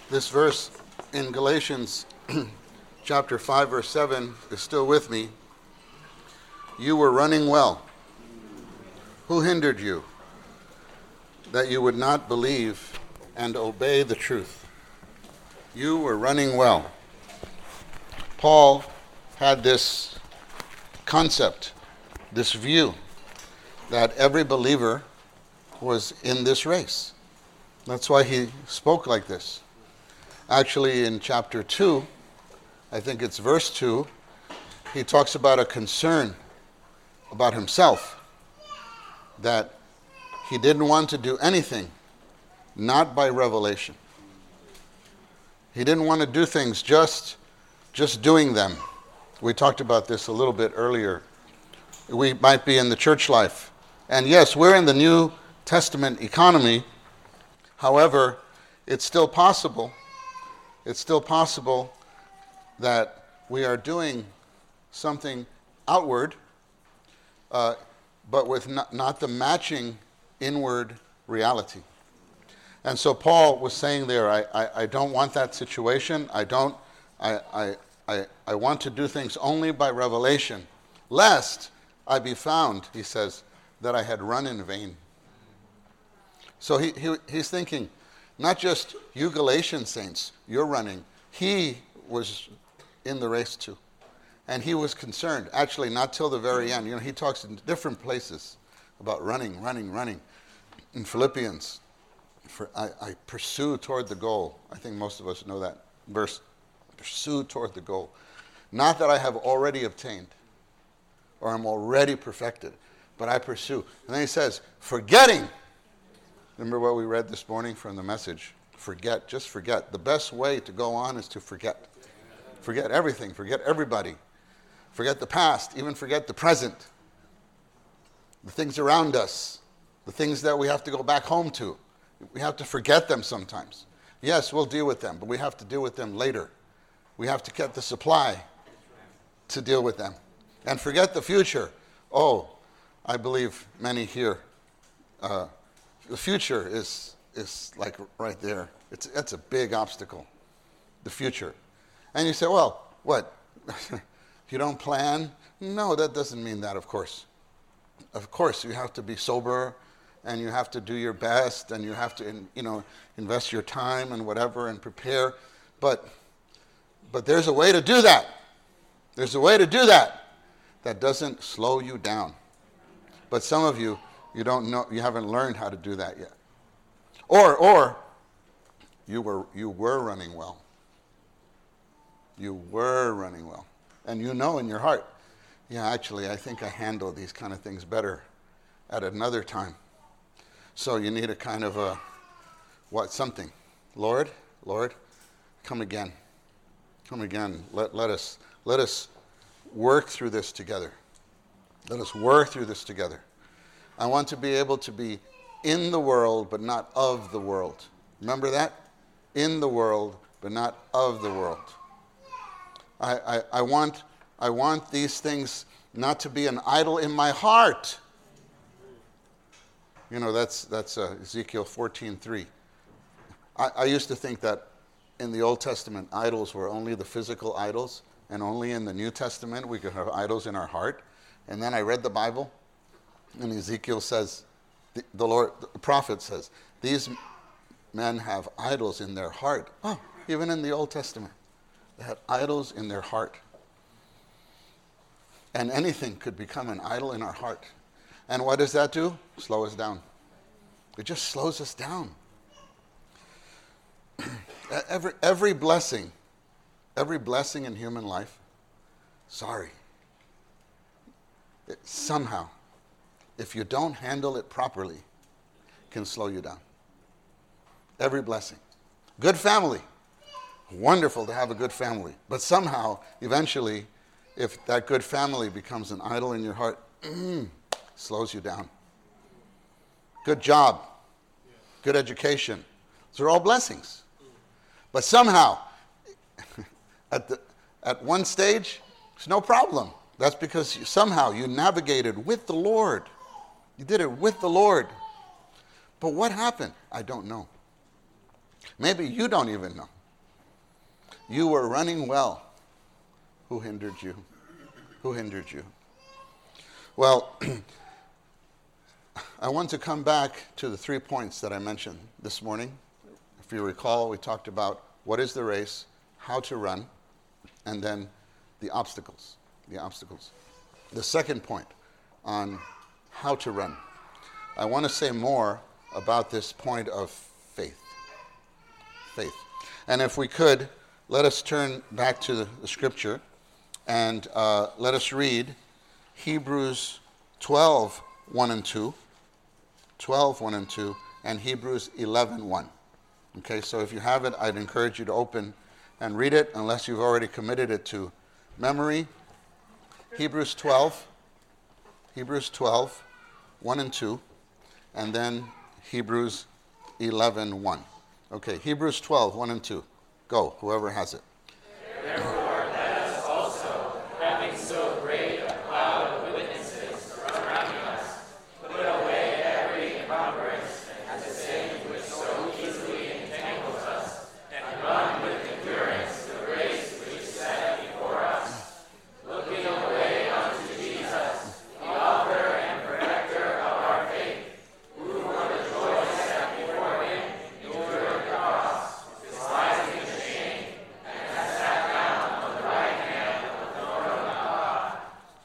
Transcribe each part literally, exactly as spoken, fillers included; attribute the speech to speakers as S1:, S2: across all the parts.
S1: This verse in Galatians chapter five, verse seven is still with me. You were running well. Who hindered you that you would not believe and obey the truth? You were running well. Paul had this concept, this view, that every believer was in this race. That's why he spoke like this. Actually, in chapter two, I think it's verse two, he talks about a concern about himself, that he didn't want to do anything not by revelation. He didn't want to do things just, just doing them. We talked about this a little bit earlier. We might be in the church life. And yes, we're in the New Testament economy. However, it's still possible, it's still possible that we are doing something outward, uh, but with not, not the matching inward reality. And so Paul was saying there, I, I, I don't want that situation. I don't, I, I, I, I want to do things only by revelation, lest I be found, he says, that I had run in vain. So he, he he's thinking, not just you Galatian saints, you're running. He was in the race too. And he was concerned, actually not till the very end. You know, he talks in different places about running, running, running. In Philippians, for I, I pursue toward the goal. I think most of us know that verse. Pursue toward the goal. Not that I have already obtained or I'm already perfected, but I pursue. And then he says, forgetting. Remember what we read this morning from the message? Forget, just forget. The best way to go on is to forget. Forget everything, forget everybody. Forget the past, even forget the present. The things around us, the things that we have to go back home to. We have to forget them sometimes. Yes, we'll deal with them, but we have to deal with them later. We have to get the supply to deal with them. And forget the future. Oh, I believe many here, uh, the future is is like right there. It's it's a big obstacle, the future. And you say, well, what? You don't plan? No, that doesn't mean that, of course. Of course, you have to be sober, and you have to do your best, and you have to, you know, invest your time and whatever, and prepare. But but there's a way to do that. There's a way to do that that doesn't slow you down. But some of you, you don't know, you haven't learned how to do that yet. Or or you were you were running well. You were running well. And you know in your heart, yeah, actually, I think I handle these kind of things better at another time. So you need a kind of a, what, something. Lord, Lord, come again. Come again. Let, let us let us work through this together. Let us work through this together. I want to be able to be in the world, but not of the world. Remember that? In the world, but not of the world. I, I, I want I want these things not to be an idol in my heart. You know, that's that's uh, Ezekiel fourteen three. I, I used to think that in the Old Testament, idols were only the physical idols, and only in the New Testament we could have idols in our heart. And then I read the Bible, and Ezekiel says, the, the Lord, the prophet says, these men have idols in their heart. Oh, even in the Old Testament, they had idols in their heart. And anything could become an idol in our heart. And what does that do? Slow us down. It just slows us down. every, every blessing, every blessing in human life, sorry, it, somehow, if you don't handle it properly, can slow you down. Every blessing. Good family. Wonderful to have a good family. But somehow, eventually, if that good family becomes an idol in your heart, mm, slows you down. Good job. Good education. Those are all blessings. But somehow, at the at one stage, it's no problem. That's because you, somehow you navigated with the Lord. You did it with the Lord. But what happened? I don't know. Maybe you don't even know. You were running well. Who hindered you? Who hindered you? Well, I want to come back to the three points that I mentioned this morning. If you recall, we talked about what is the race, how to run, and then the obstacles. The obstacles. The second point on how to run. I want to say more about this point of faith. Faith. And if we could, let us turn back to the, the scripture and uh, let us read Hebrews twelve, one and two. twelve, one and two, and Hebrews eleven, one. Okay, so if you have it, I'd encourage you to open and read it, unless you've already committed it to memory. Hebrews twelve, Hebrews twelve, one and two, and then Hebrews eleven, one. Okay, Hebrews twelve, one and two. Go, whoever has it.
S2: Therefore, let us also, having so great a cloud of witnesses surrounding us, put away every encumbrance and the sin which so easily entangles us, and run with endurance the race which is set before us, looking away unto Jesus, the author and perfecter of our faith, who for the joy set before him endured the cross, despising the shame, and has sat down on the right hand of the throne of God.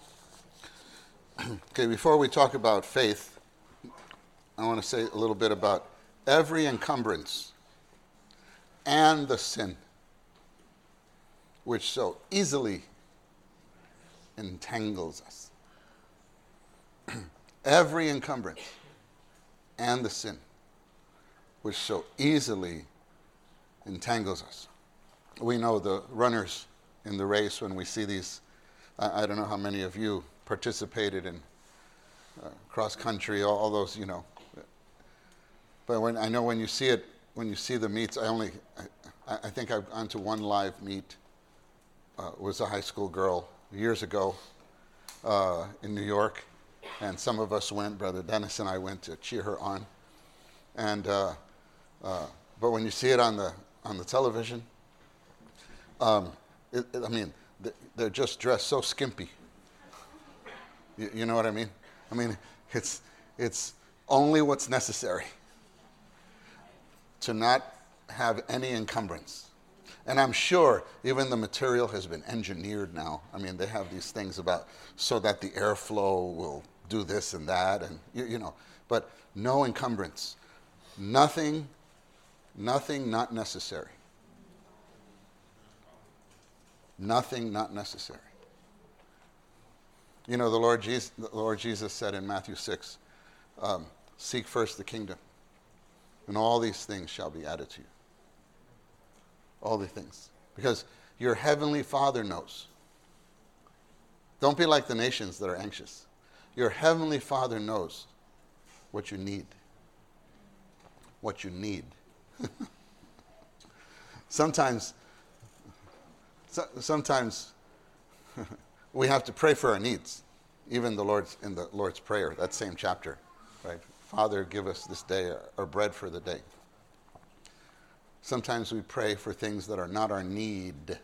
S1: Okay, before we talk about faith, I want to say a little bit about every encumbrance and the sin which so easily entangles us. Every encumbrance and the sin which so easily entangles us. We know the runners in the race when we see these. I, I don't know how many of you participated in uh, cross country, all, all those, you know. But when I know when you see it, when you see the meets, I only, I, I think I've gone to one live meet. Uh, was a high school girl years ago uh, in New York, and some of us went. Brother Dennis and I went to cheer her on. And uh, uh, but when you see it on the on the television, um, it, it, I mean, they're just dressed so skimpy. You, you know what I mean? I mean, it's it's only what's necessary to not have any encumbrance. And I'm sure even the material has been engineered now. I mean, they have these things about so that the airflow will do this and that, and you, you know, but no encumbrance. Nothing, nothing not necessary. Nothing not necessary. You know, the Lord Jesus, the Lord Jesus said in Matthew six, um, seek first the kingdom, and all these things shall be added to you. All the things. Because your heavenly Father knows. Don't be like the nations that are anxious. Your heavenly Father knows what you need. What you need. sometimes, so, sometimes we have to pray for our needs. Even the Lord's in the Lord's Prayer, that same chapter, right? Father, give us this day our, our bread for the day. Sometimes we pray for things that are not our need.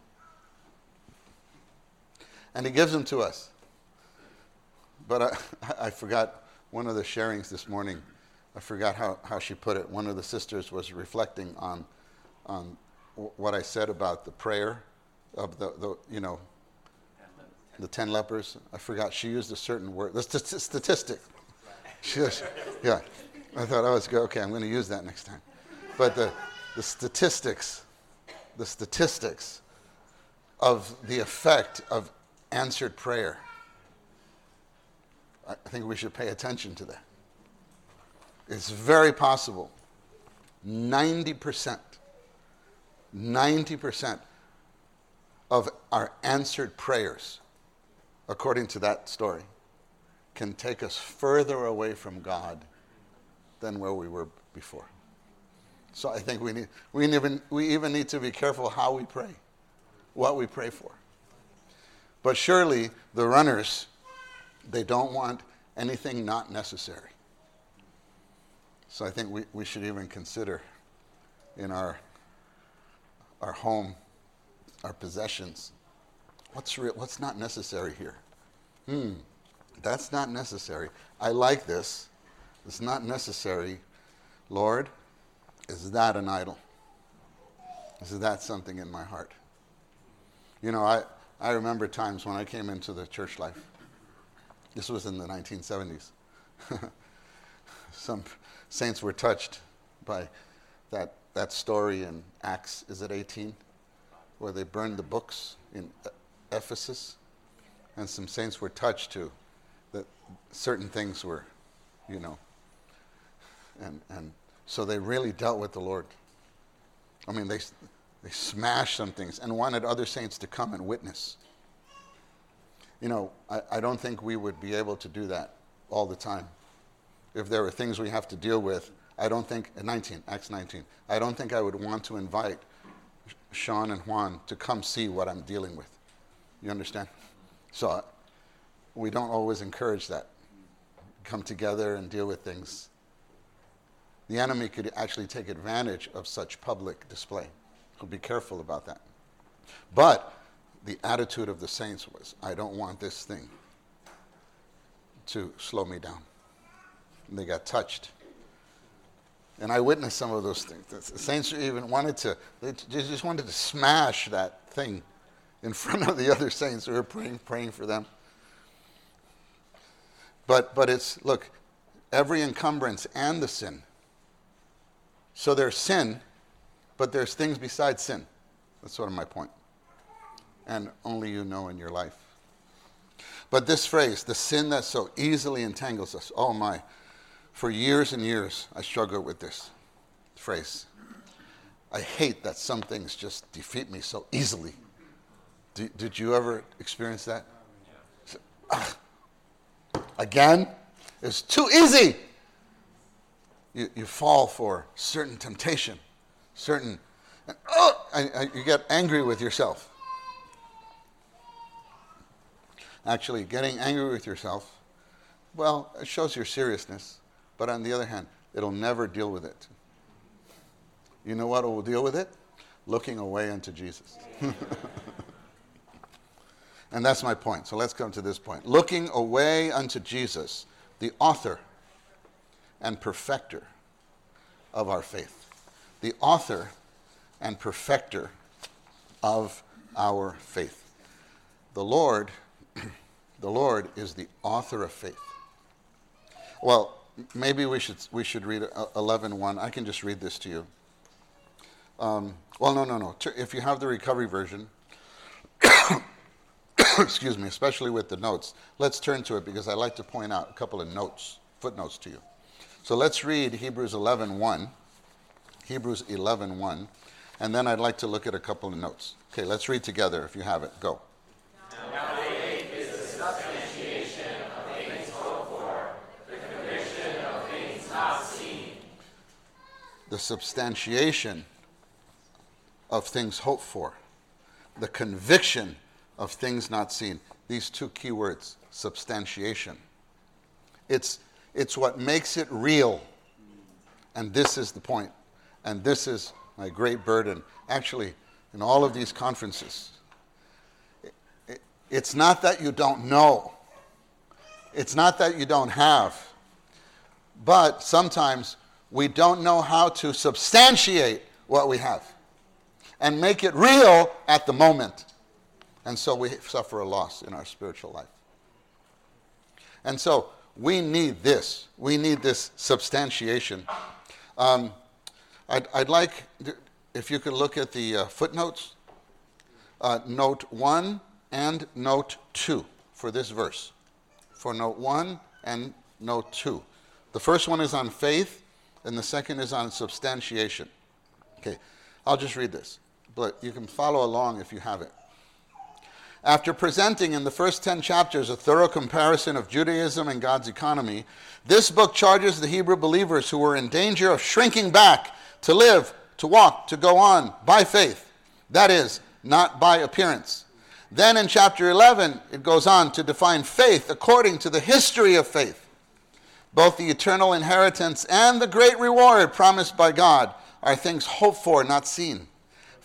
S1: And he gives them to us. But I, I forgot one of the sharings this morning. I forgot how, how she put it. One of the sisters was reflecting on on what I said about the prayer of the, the you know, the ten lepers. I forgot. She used a certain word. The st- statistic. She was, yeah. I thought I was good. Okay, I'm going to use that next time. But the the statistics, the statistics of the effect of answered prayer. I think we should pay attention to that. It's very possible ninety percent, ninety percent of our answered prayers, according to that story, can take us further away from God than where we were before. So I think we need we even we even need to be careful how we pray, what we pray for. But surely the runners, they don't want anything not necessary. So I think we, we should even consider in our our home our possessions. What's real? What's not necessary here? Hmm, that's not necessary. I like this. It's not necessary. Lord, is that an idol? Is that something in my heart? You know, I, I remember times when I came into the church life. This was in the nineteen seventies. Some saints were touched by that that story in Acts, is it eighteen? Where they burned the books in Ephesus. And some saints were touched too. That certain things were, you know. And and so they really dealt with the Lord. I mean, they they smashed some things and wanted other saints to come and witness. You know, I, I don't think we would be able to do that all the time. If there were things we have to deal with, I don't think, nineteen, Acts nineteen, I don't think I would want to invite Sean and Juan to come see what I'm dealing with. You understand? So we don't always encourage that. Come together and deal with things. The enemy could actually take advantage of such public display. So be careful about that. But the attitude of the saints was, I don't want this thing to slow me down. And they got touched. And I witnessed some of those things. The saints even wanted to, they just wanted to smash that thing in front of the other saints who were praying, praying for them. But but it's, look, every encumbrance and the sin. So there's sin, but there's things besides sin. That's sort of my point. And only you know in your life. But this phrase, the sin that so easily entangles us, oh my, for years and years I struggled with this phrase. I hate that some things just defeat me so easily. Did, did you ever experience that? So, ah, again? It's too easy. You, you fall for certain temptation, certain, and, oh, and, and you get angry with yourself. Actually, getting angry with yourself, well, it shows your seriousness. But on the other hand, it'll never deal with it. You know what will deal with it? Looking away unto Jesus. And that's my point. So let's come to this point. Looking away unto Jesus, the author and perfecter of our faith. The author and perfecter of our faith. The Lord, the Lord is the author of faith. Well, maybe we should we should read eleven one. I can just read this to you. Um, well, no, no, no. If you have the recovery version, excuse me, especially with the notes, let's turn to it because I like to point out a couple of notes, footnotes to you. So let's read Hebrews eleven one. Hebrews eleven one. And then I'd like to look at a couple of notes. Okay, let's read together if you have it. Go.
S2: Now faith is the substantiation of things hoped for, the conviction of things not seen.
S1: The substantiation of things hoped for. The conviction of things not seen. These two key words, substantiation. It's, it's what makes it real. And this is the point. And this is my great burden. Actually, in all of these conferences, it, it, it's not that you don't know. It's not that you don't have. But sometimes we don't know how to substantiate what we have and make it real at the moment. And so we suffer a loss in our spiritual life. And so we need this. We need this substantiation. Um, I'd, I'd like, if you could look at the uh, footnotes, uh, note one and note two for this verse. For note one and note two. The first one is on faith, and the second is on substantiation. Okay, I'll just read this, but you can follow along if you have it. After presenting in the first ten chapters a thorough comparison of Judaism and God's economy, this book charges the Hebrew believers who were in danger of shrinking back to live, to walk, to go on by faith. That is, not by appearance. Then in chapter eleven, it goes on to define faith according to the history of faith. Both the eternal inheritance and the great reward promised by God are things hoped for, not seen.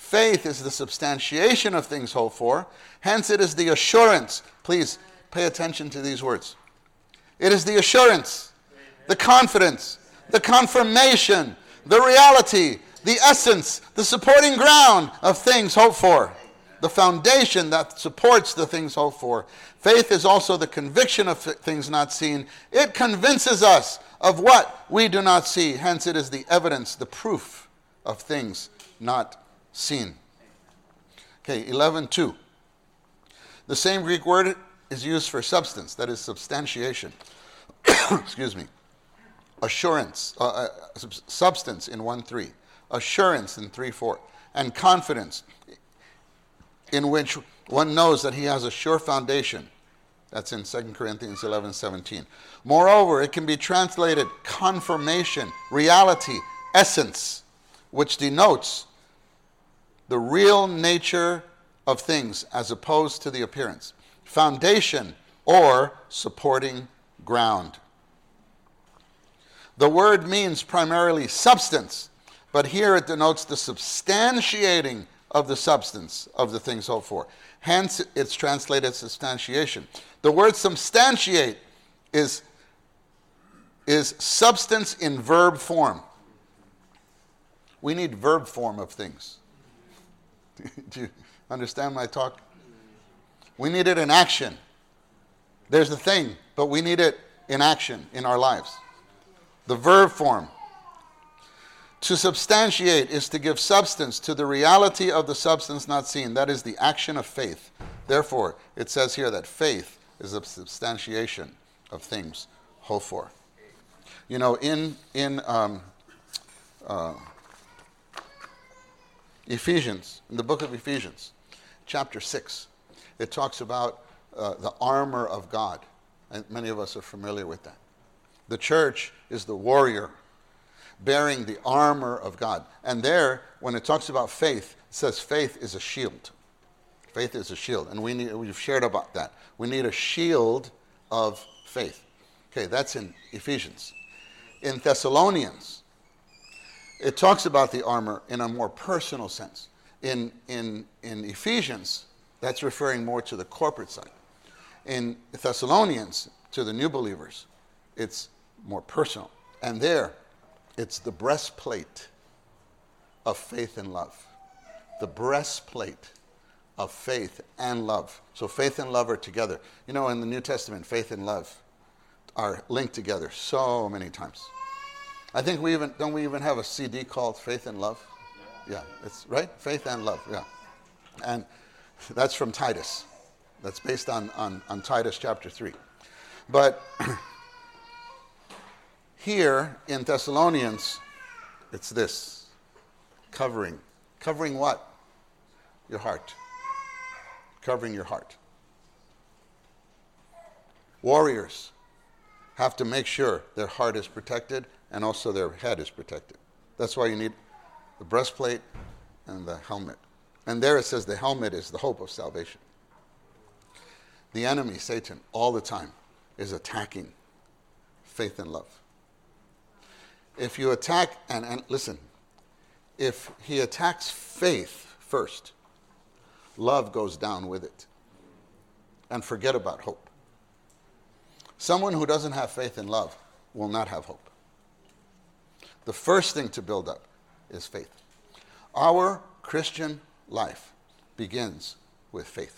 S1: Faith is the substantiation of things hoped for. Hence, it is the assurance. Please pay attention to these words. It is the assurance, the confidence, the confirmation, the reality, the essence, the supporting ground of things hoped for. The foundation that supports the things hoped for. Faith is also the conviction of things not seen. It convinces us of what we do not see. Hence, it is the evidence, the proof of things not seen. Okay, eleven two. The same Greek word is used for substance, that is substantiation. Excuse me. Assurance, uh, uh, substance in one three. Assurance in three four. And confidence, in which one knows that he has a sure foundation. That's in Second Corinthians eleven seventeen. Moreover, it can be translated confirmation, reality, essence, which denotes the real nature of things as opposed to the appearance. Foundation or supporting ground. The word means primarily substance, but here it denotes the substantiating of the substance of the things hoped for. Hence, it's translated substantiation. The word substantiate is, is substance in verb form. We need verb form of things. Do you understand my talk? We need it in action. There's the thing, but we need it in action in our lives. The verb form. To substantiate is to give substance to the reality of the substance not seen. That is the action of faith. Therefore, it says here that faith is a substantiation of things hoped for. You know, in in um, uh, Ephesians, in the book of Ephesians, chapter six, it talks about uh, the armor of God. And many of us are familiar with that. The church is the warrior bearing the armor of God. And there, when it talks about faith, it says faith is a shield. Faith is a shield. And we need, we've shared about that. We need a shield of faith. Okay, that's in Ephesians. In Thessalonians, it talks about the armor in a more personal sense. In, in, in Ephesians, that's referring more to the corporate side. In Thessalonians, to the new believers, it's more personal. And there, it's the breastplate of faith and love. The breastplate of faith and love. So faith and love are together. You know, in the New Testament, faith and love are linked together so many times. I think we even, don't we even have a C D called Faith and Love? Yeah, it's right? Faith and Love, yeah. And that's from Titus. That's based on, on, on Titus chapter three. But here in Thessalonians, it's this, covering. Covering what? Your heart. Covering your heart. Warriors have to make sure their heart is protected and also their head is protected. That's why you need the breastplate and the helmet. And there it says the helmet is the hope of salvation. The enemy, Satan, all the time is attacking faith and love. If you attack, and, and listen, if he attacks faith first, love goes down with it. And forget about hope. Someone who doesn't have faith and love will not have hope. The first thing to build up is faith. Our Christian life begins with faith.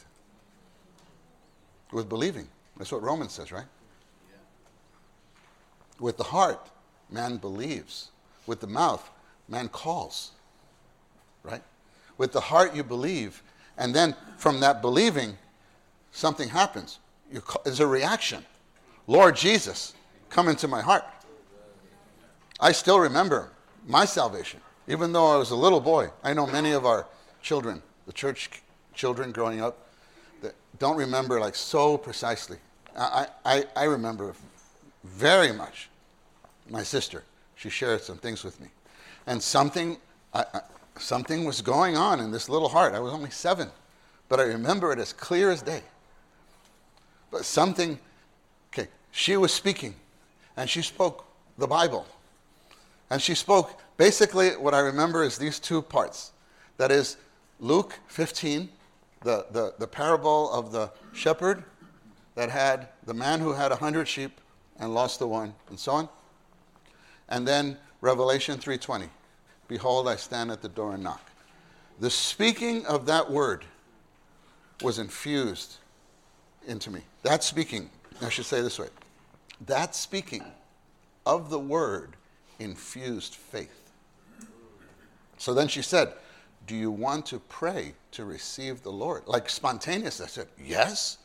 S1: With believing. That's what Romans says, right? Yeah. With the heart, man believes. With the mouth, man calls. Right? With the heart you believe, and then from that believing, something happens. You call, there's a reaction. Lord Jesus, come into my heart. I still remember my salvation. Even though I was a little boy, I know many of our children, the church children growing up, that don't remember like so precisely. I, I, I remember very much my sister. She shared some things with me. And something, I, I, something was going on in this little heart. I was only seven, but I remember it as clear as day. But something, okay, she was speaking, and she spoke the Bible. And she spoke, basically what I remember is these two parts. That is, Luke fifteen, the, the, the parable of the shepherd that had the man who had a hundred sheep and lost the one, and so on. And then Revelation three twenty, behold, I stand at the door and knock. The speaking of that word was infused into me. That speaking, I should say it this way, that speaking of the word infused faith. So then she said, do you want to pray to receive the Lord? Like spontaneous. I said, yes.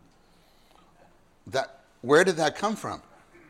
S1: That, where did that come from?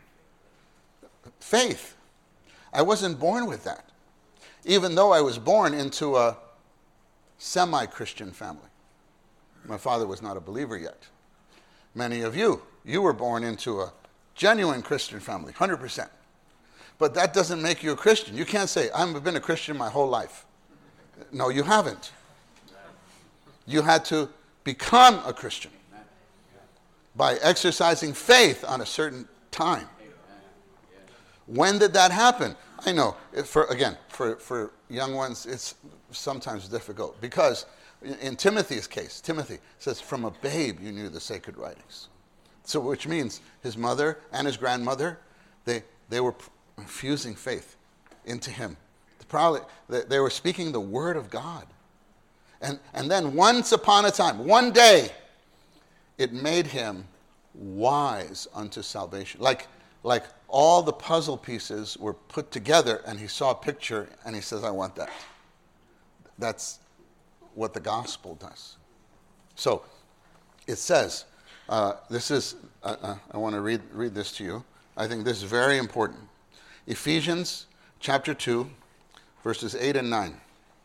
S1: Faith. I wasn't born with that. Even though I was born into a semi-Christian family. My father was not a believer yet. Many of you, you were born into a genuine Christian family, one hundred percent. But that doesn't make you a Christian. You can't say, I've been a Christian my whole life. No, you haven't. You had to become a Christian by exercising faith on a certain time. When did that happen? I know, for again, for, for young ones, it's sometimes difficult. Because in Timothy's case, Timothy says, from a babe you knew the sacred writings. So which means his mother and his grandmother, they, they were infusing faith into him. Probably, they were speaking the word of God. And, and then once upon a time, one day, it made him wise unto salvation. Like, like all the puzzle pieces were put together and he saw a picture and he says, I want that. That's what the gospel does. So it says, uh, this is, uh, uh, I want to read, read this to you. I think this is very important. Ephesians chapter two, verses eight and nine.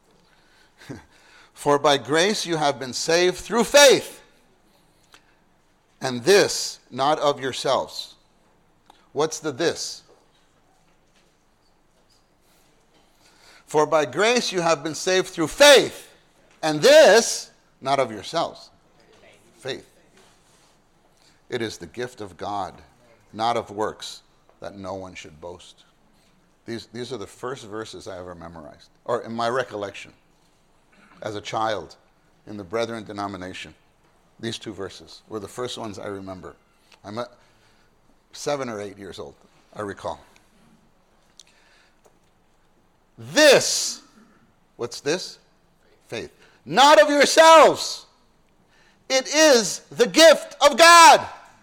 S1: For by grace you have been saved through faith, and this not of yourselves. What's the this? For by grace you have been saved through faith, and this not of yourselves. Faith. It is the gift of God, not of works, that no one should boast. These, these are the first verses I ever memorized, or in my recollection, as a child in the Brethren denomination. These two verses were the first ones I remember. I'm a, seven or eight years old, I recall. This, what's this? Faith. Not of yourselves. It is the gift of God.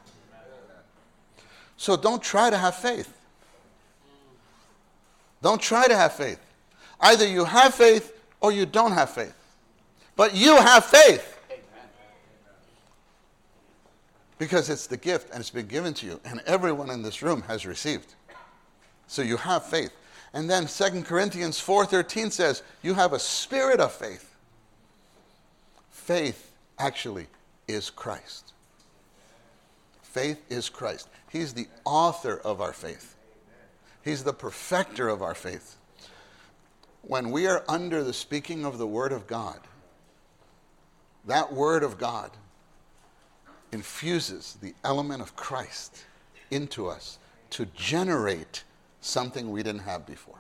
S1: So don't try to have faith. Don't try to have faith. Either you have faith or you don't have faith. But you have faith. Because it's the gift and it's been given to you. And everyone in this room has received. So you have faith. And then Second Corinthians four thirteen says, you have a spirit of faith. Faith actually is Christ. Faith is Christ. He's the author of our faith. He's the perfecter of our faith. When we are under the speaking of the Word of God, that Word of God infuses the element of Christ into us to generate something we didn't have before.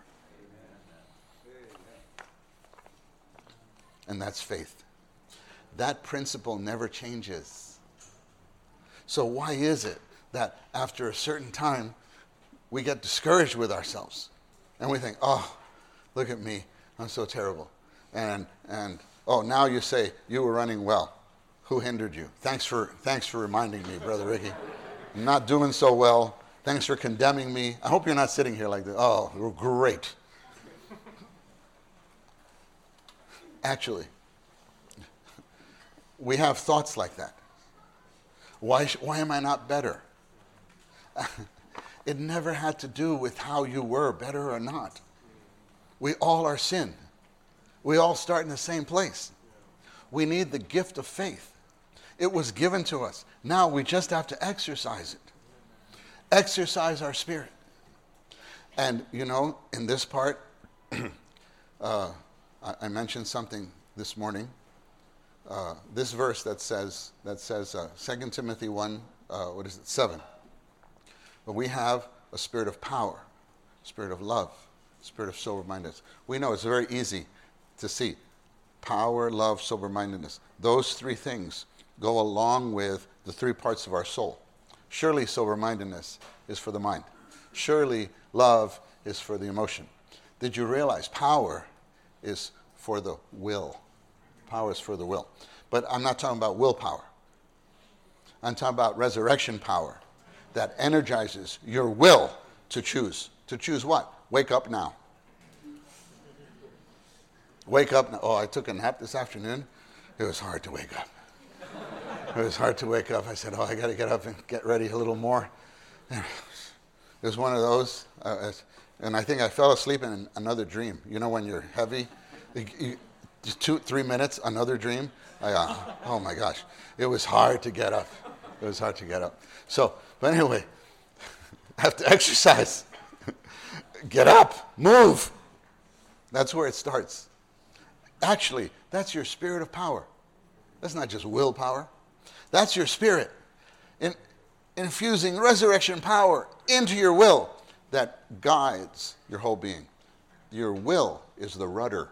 S1: And that's faith. That principle never changes. So why is it that after a certain time, we get discouraged with ourselves and we think, oh, look at me, I'm so terrible. And, and oh, now you say you were running well. Who hindered you? Thanks for, thanks for reminding me, Brother Ricky. I'm not doing so well. Thanks for condemning me. I hope you're not sitting here like this. Oh, you're great. Actually, we have thoughts like that. Why, why am I not better? It never had to do with how you were, better or not. We all are sin. We all start in the same place. We need the gift of faith. It was given to us. Now we just have to exercise it. Exercise our spirit. And, you know, in this part, uh, I, I mentioned something this morning. Uh, this verse that says, that says uh, Second Timothy one, uh, what is it, seven. But we have a spirit of power, spirit of love, spirit of sober-mindedness. We know it's very easy to see Power, love, sober-mindedness. Those three things go along with the three parts of our soul. Surely sober-mindedness is for the mind. Surely love is for the emotion. Did you realize power is for the will? Power is for the will. But I'm not talking about willpower. I'm talking about resurrection power that energizes your will to choose. To choose what? Wake up now. Wake up now. Oh, I took a nap this afternoon. It was hard to wake up. It was hard to wake up. I said, oh, I got to get up and get ready a little more. It was one of those. Uh, and I think I fell asleep in another dream. You know when you're heavy? You, you, just two, three minutes, another dream. I, uh, oh, my gosh. It was hard to get up. It was hard to get up. So, but anyway, I have to exercise. Get up. Move. That's where it starts. Actually, that's your spirit of power. That's not just willpower. That's your spirit. In, infusing resurrection power into your will that guides your whole being. Your will is the rudder.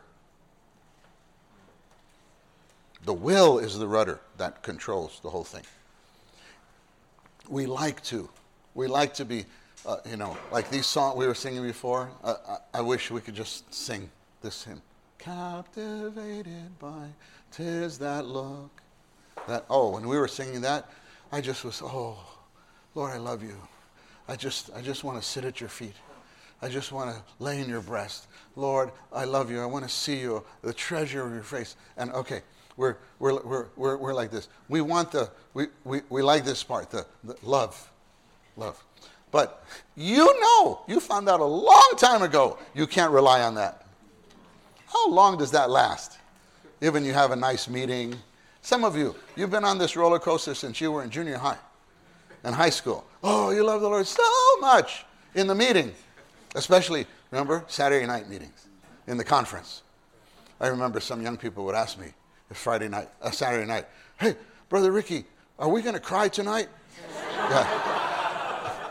S1: The will is the rudder that controls the whole thing. We like to. We like to be, uh, you know, like these songs we were singing before. Uh, I, I wish we could just sing this hymn. Captivated by 'tis that look. That, oh, when we were singing that, I just was, oh, Lord, I love you. I just, I just want to sit at your feet. I just want to lay in your breast. Lord, I love you. I want to see you, the treasure of your face. And okay, we're we're we're we're, we're like this. We want the we, we, we like this part, the, the love, love. But you know, you found out a long time ago, you can't rely on that. How long does that last? Even you have a nice meeting. Some of you, you've been on this roller coaster since you were in junior high and high school. Oh, you love the Lord so much in the meeting, especially, remember, Saturday night meetings in the conference. I remember some young people would ask me Friday night, uh, Saturday night, hey, Brother Ricky, are we going to cry tonight? Yeah.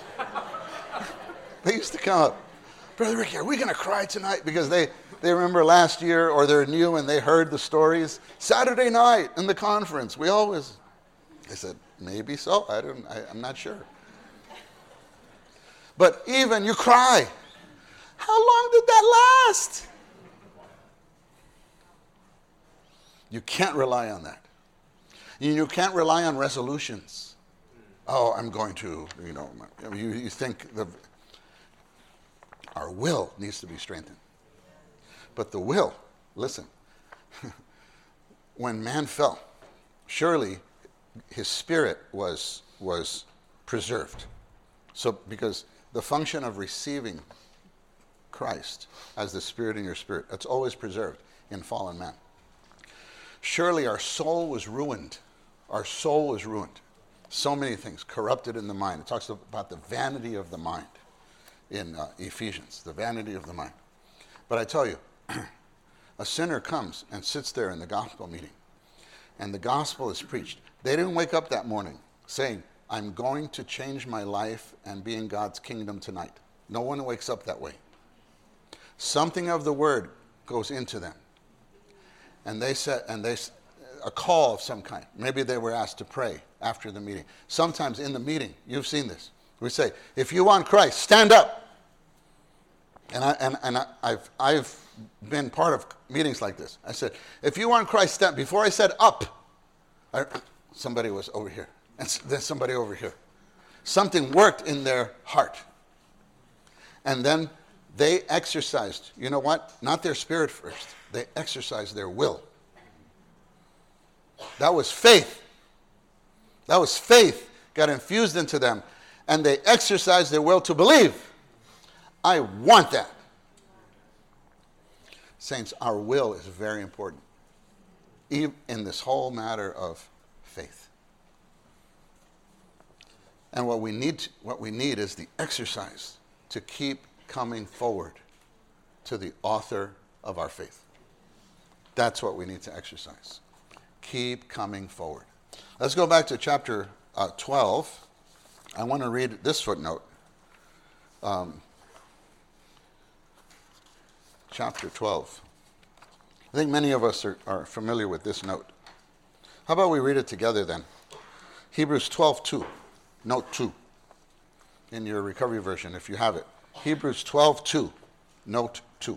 S1: They used to come up, Brother Ricky, are we going to cry tonight? Because they, they remember last year, or they're new and they heard the stories. Saturday night in the conference, we always, I said, maybe so. I don't, I, I'm not sure. But even you cry. How long did that last? You can't rely on that. You can't rely on resolutions. Oh, I'm going to, you know, you, you think the, our will needs to be strengthened. But the will, listen, when man fell, surely his spirit was was preserved. So because the function of receiving Christ as the spirit in your spirit, that's always preserved in fallen man. Surely our soul was ruined. Our soul was ruined. So many things corrupted in the mind. It talks about the vanity of the mind in uh, Ephesians, the vanity of the mind. But I tell you, a sinner comes and sits there in the gospel meeting, and the gospel is preached. They didn't wake up that morning saying, I'm going to change my life and be in God's kingdom tonight. No one wakes up that way. Something of the word goes into them. And they said, and they, a call of some kind. Maybe they were asked to pray after the meeting. Sometimes in the meeting, you've seen this. We say, if you want Christ, stand up. And I and, and I, I've I've been part of meetings like this. I said, if you want Christ, stand. Before I said up, I, somebody was over here, and then somebody over here. Something worked in their heart, and then they exercised. You know what? Not their spirit first. They exercised their will. That was faith. That was faith got infused into them, and they exercised their will to believe. I want that. Saints, our will is very important in this whole matter of faith. And what we need, what we need is the exercise to keep coming forward to the author of our faith. That's what we need to exercise. Keep coming forward. Let's go back to chapter uh, twelve. I want to read this footnote. Um, chapter twelve. I think many of us are, are familiar with this note. How about we read it together then? Hebrews twelve two, note two, in your recovery version if you have it. Hebrews twelve two, note two.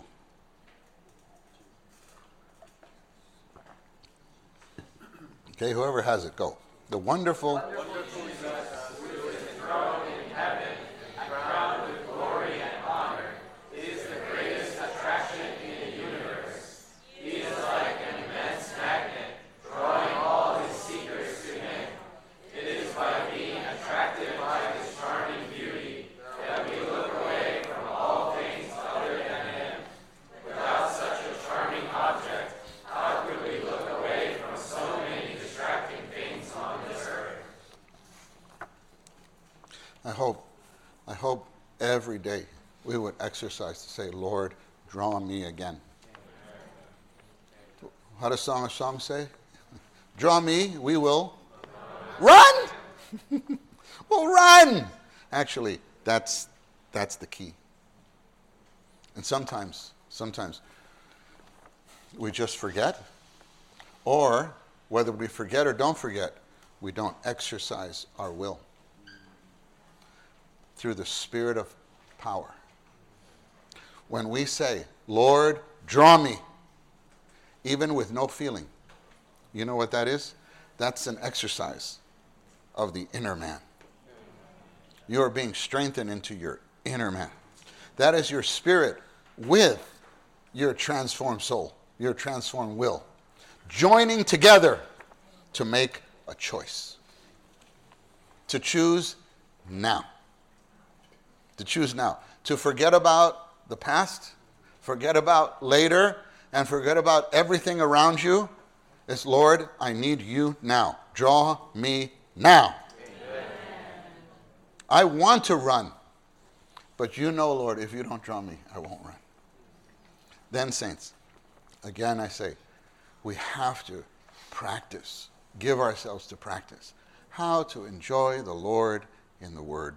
S1: Okay, whoever has it, go. The wonderful... wonderful I hope, I hope every day we would exercise to say, Lord, draw me again. How does Song of Songs say? Draw me, we will run. We'll run. Actually, that's that's the key. And sometimes, sometimes we just forget, or whether we forget or don't forget, we don't exercise our will through the spirit of power. When we say, Lord, draw me, even with no feeling, you know what that is? That's an exercise of the inner man. You are being strengthened into your inner man. That is your spirit with your transformed soul, your transformed will, joining together to make a choice. To choose now. To choose now. To forget about the past, forget about later, and forget about everything around you. It's, Lord, I need you now. Draw me now. Amen. I want to run. But you know, Lord, if you don't draw me, I won't run. Then, saints, again I say, we have to practice, give ourselves to practice, how to enjoy the Lord in the Word.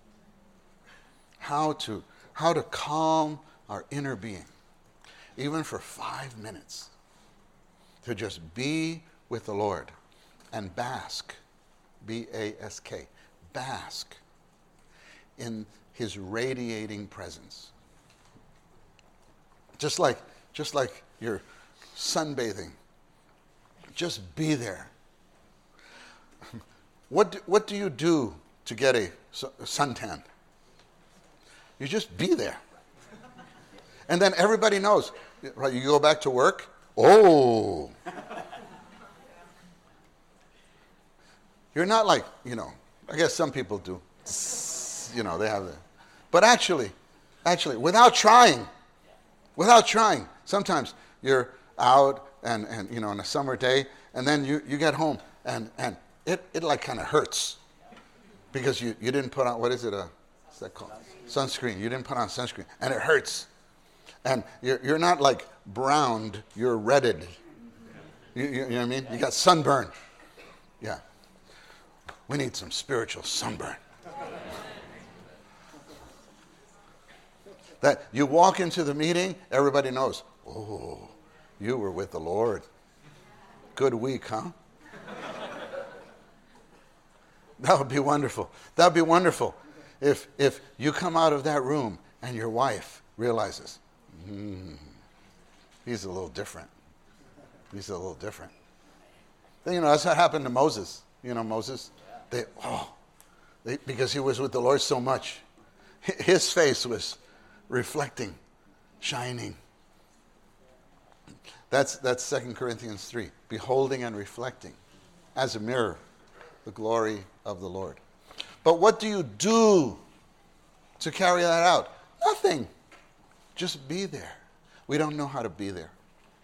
S1: How to, how to calm our inner being, even for five minutes, to just be with the Lord and bask, B A S K, bask in his radiating presence. Just like, just like you're sunbathing, just be there. What do, what do you do to get a suntan? You just be there. And then everybody knows. Right, you go back to work. Oh. You're not like, you know, I guess some people do. You know, they have the. But actually, actually, without trying, without trying, sometimes you're out and, and you know, on a summer day, and then you, you get home, and, and it, it like kind of hurts. Because you, you didn't put on, what is it, a, what's that called? Sunscreen. You didn't put on sunscreen. And it hurts. And you're, you're not like browned, you're redded. You, you, you know what I mean? You got sunburn. Yeah. We need some spiritual sunburn. That you walk into the meeting, everybody knows, oh, you were with the Lord. Good week, huh? That would be wonderful. That would be wonderful. If if you come out of that room and your wife realizes, mm, he's a little different. He's a little different. Then, you know, that's what happened to Moses. You know, Moses, they, oh, they, because he was with the Lord so much, his face was reflecting, shining. That's that's Second Corinthians three, beholding and reflecting as a mirror the glory of the Lord. But what do you do to carry that out? Nothing. Just be there. We don't know how to be there.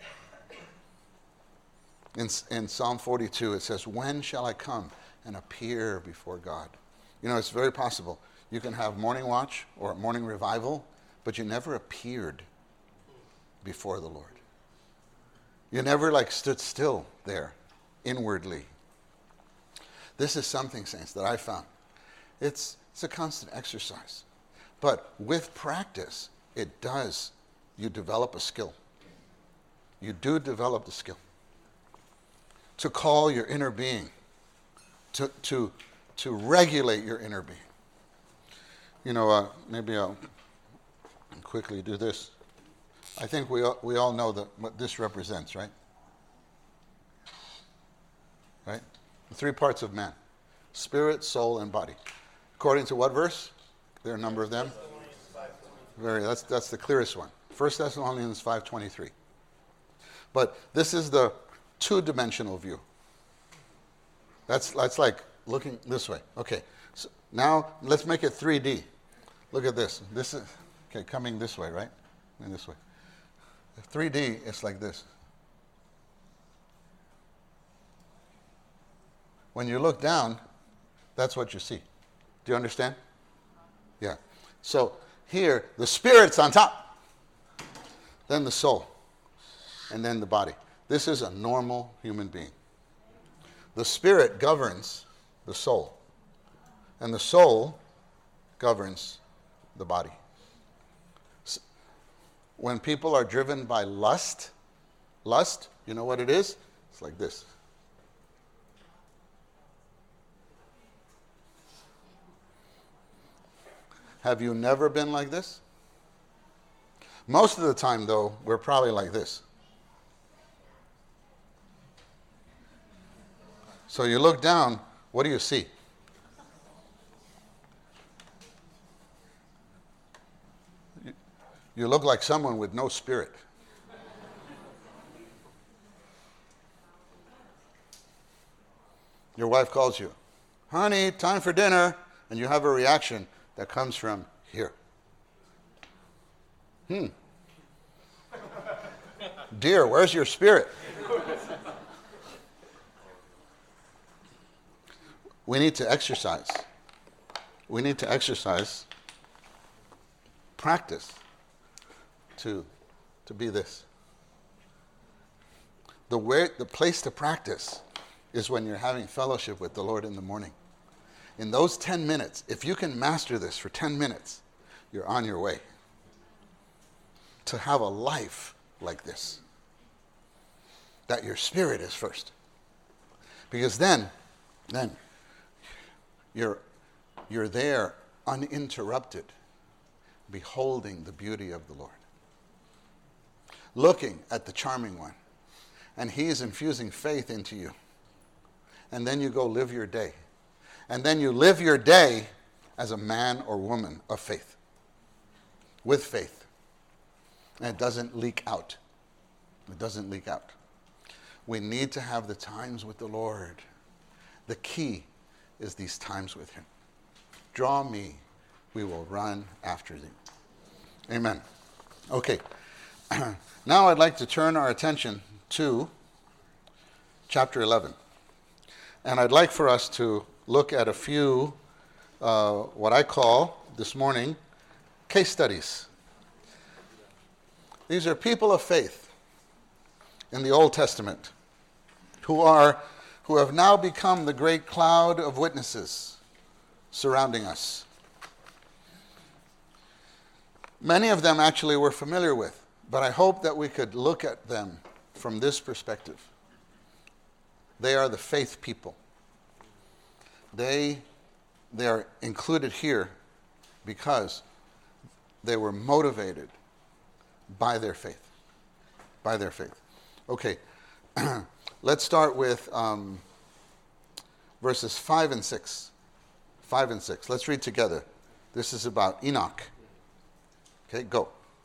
S1: In, in Psalm forty-two, it says, when shall I come and appear before God? You know, it's very possible. You can have morning watch or morning revival, but you never appeared before the Lord. You never like stood still there inwardly. This is something, saints, that I found. It's, it's a constant exercise. But with practice, it does. You develop a skill. you do develop the skill to call your inner being, to, to, to regulate your inner being. You know, uh, maybe I'll quickly do this. I think we all, we all know that what this represents, right? Right? The three parts of man: spirit, soul, and body. According to what verse? There are a number of them. Very. That's that's the clearest one. First Thessalonians five twenty-three. But this is the two-dimensional view. That's that's like looking this way. Okay. So now let's make it three D. Look at this. This is okay. Coming this way, right? And this way. three D, it's like this. When you look down, that's what you see. Do you understand? Yeah. So here, the spirit's on top, then the soul, and then the body. This is a normal human being. The spirit governs the soul, and the soul governs the body. When people are driven by lust, lust, you know what it is? It's like this. Have you never been like this? Most of the time, though, we're probably like this. So you look down, what do you see? You look like someone with no spirit. Your wife calls you, honey, time for dinner, and you have a reaction that comes from here. Hmm. Dear, where's your spirit? We need to exercise. We need to exercise, practice. To, to be this. The way, the place to practice is when you're having fellowship with the Lord in the morning. In those ten minutes, if you can master this for ten minutes, you're on your way to have a life like this. That your spirit is first. Because then, then you're, you're there uninterrupted, beholding the beauty of the Lord. Looking at the charming one, and he is infusing faith into you. And then you go live your day. And then you live your day as a man or woman of faith, with faith. And it doesn't leak out. It doesn't leak out. We need to have the times with the Lord. The key is these times with him. Draw me, we will run after thee. Amen. Okay. Now I'd like to turn our attention to chapter eleven. And I'd like for us to look at a few, uh, what I call this morning, case studies. These are people of faith in the Old Testament who are, who have now become the great cloud of witnesses surrounding us. Many of them actually we're familiar with. But I hope that we could look at them from this perspective. They are the faith people. They, they are included here because they were motivated by their faith. By their faith. Okay, let's start with um, verses five and six. Five and six. Let's read together. This is about Enoch. Okay, go.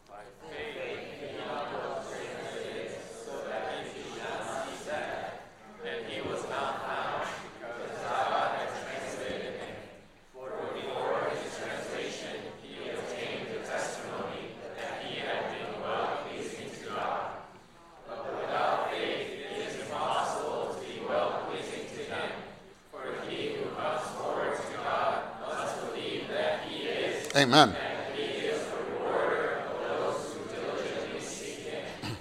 S1: Amen.
S2: And he is the rewarder of those who diligently seek him.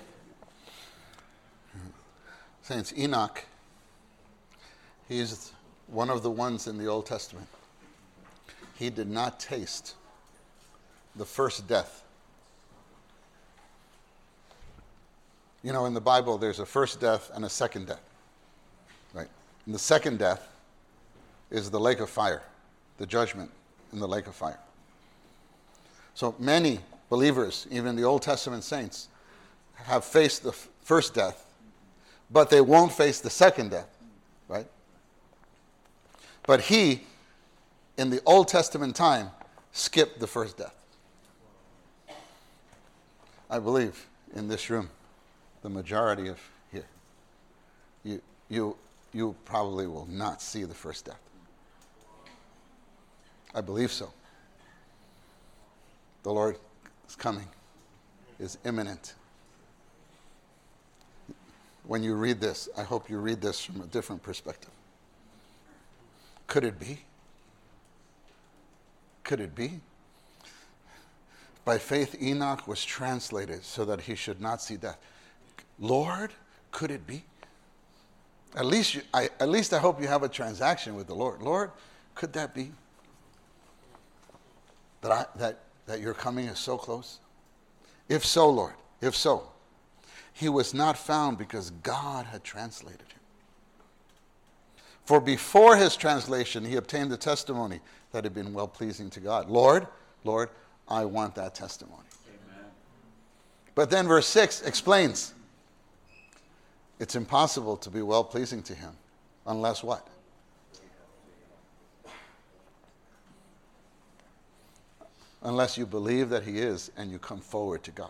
S1: Saints, Enoch, he is one of the ones in the Old Testament. He did not taste the first death. You know, in the Bible, there's a first death and a second death, right? And the second death is the lake of fire, the judgment in the lake of fire. So many believers, even the Old Testament saints, have faced the f- first death, but they won't face the second death, right? But he, in the Old Testament time, skipped the first death. I believe in this room, the majority of here, you, you, you probably will not see the first death. I believe so. The Lord is coming, is imminent. When you read this, I hope you read this from a different perspective. Could it be? Could it be? By faith, Enoch was translated so that he should not see death. Lord, could it be? At least, you, I, at least I hope you have a transaction with the Lord. Lord, could that be? That, I, that, that your coming is so close? If so, Lord, if so, he was not found because God had translated him. For before his translation, he obtained the testimony that had been well-pleasing to God. Lord, Lord, I want that testimony. Amen. But then verse six explains, it's impossible to be well-pleasing to him unless what? Unless you believe that he is and you come forward to God.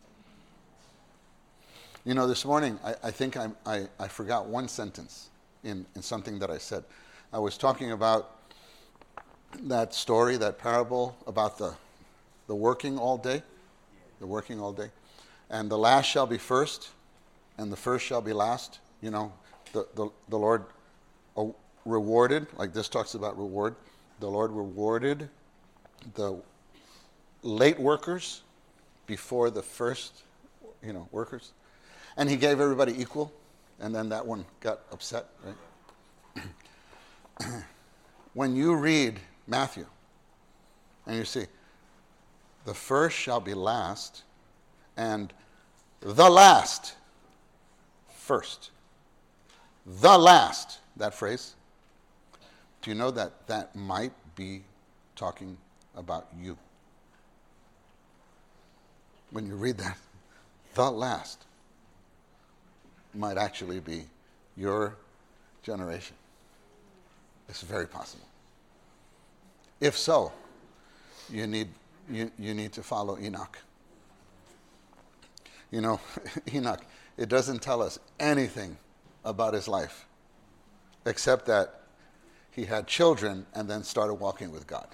S1: You know, this morning, I, I think I, I, I forgot one sentence in, in something that I said. I was talking about that story, that parable about the, the working all day, the working all day. And the last shall be first, and the first shall be last. You know, the, the, the Lord rewarded, like this talks about reward, the Lord rewarded the late workers before the first, you know, workers. And he gave everybody equal, and then that one got upset, right? When you read Matthew, and you see, the first shall be last, and the last first. The last, that phrase, do you know that that might be talking about you? When you read that, the last might actually be your generation. It's very possible. If so, you need you, you need to follow Enoch. You know, Enoch, it doesn't tell us anything about his life except that he had children and then started walking with God.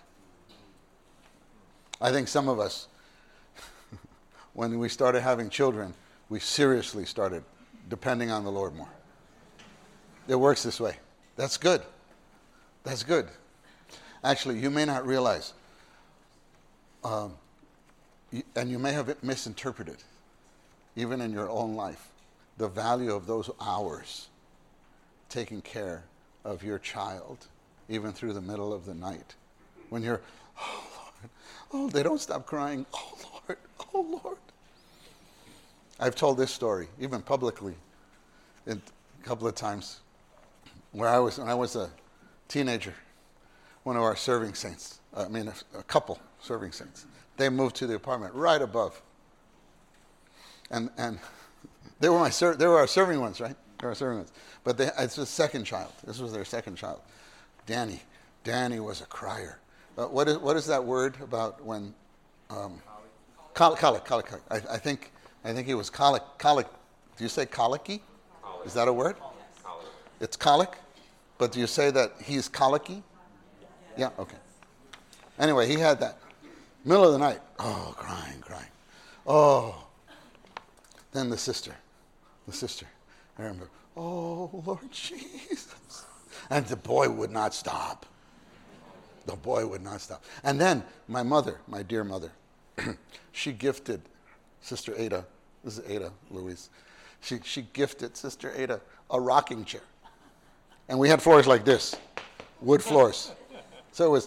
S1: I think some of us, when we started having children, we seriously started depending on the Lord more. It works this way. That's good. That's good. Actually, you may not realize, um, and you may have misinterpreted, even in your own life, the value of those hours taking care of your child, even through the middle of the night. When you're, oh Lord, oh, they don't stop crying. Oh Lord, oh Lord. I've told this story, even publicly, a couple of times, where I was, when I was a teenager, one of our serving saints, I mean, a, a couple serving saints, they moved to the apartment right above. And and they were my ser- they were our serving ones, right? They were our serving ones. But they, it's the second child. This was their second child. Danny. Danny was a crier. Uh, what is what is that word about when? Um, colic. Colic. Colic. colic. I, I think I think he was colic. Colic. Do you say colicky? Colic. Is that a word? Yes. Colic. It's colic. But do you say that he's colicky? Yeah. Okay. Anyway, he had that. Middle of the night. Oh, crying, crying. Oh. Then the sister, the sister, I remember, oh, Lord Jesus. And the boy would not stop. The boy would not stop. And then my mother, my dear mother, she gifted Sister Ada, this is Ada Louise, she, she gifted Sister Ada a rocking chair. And we had floors like this, wood floors. So it was,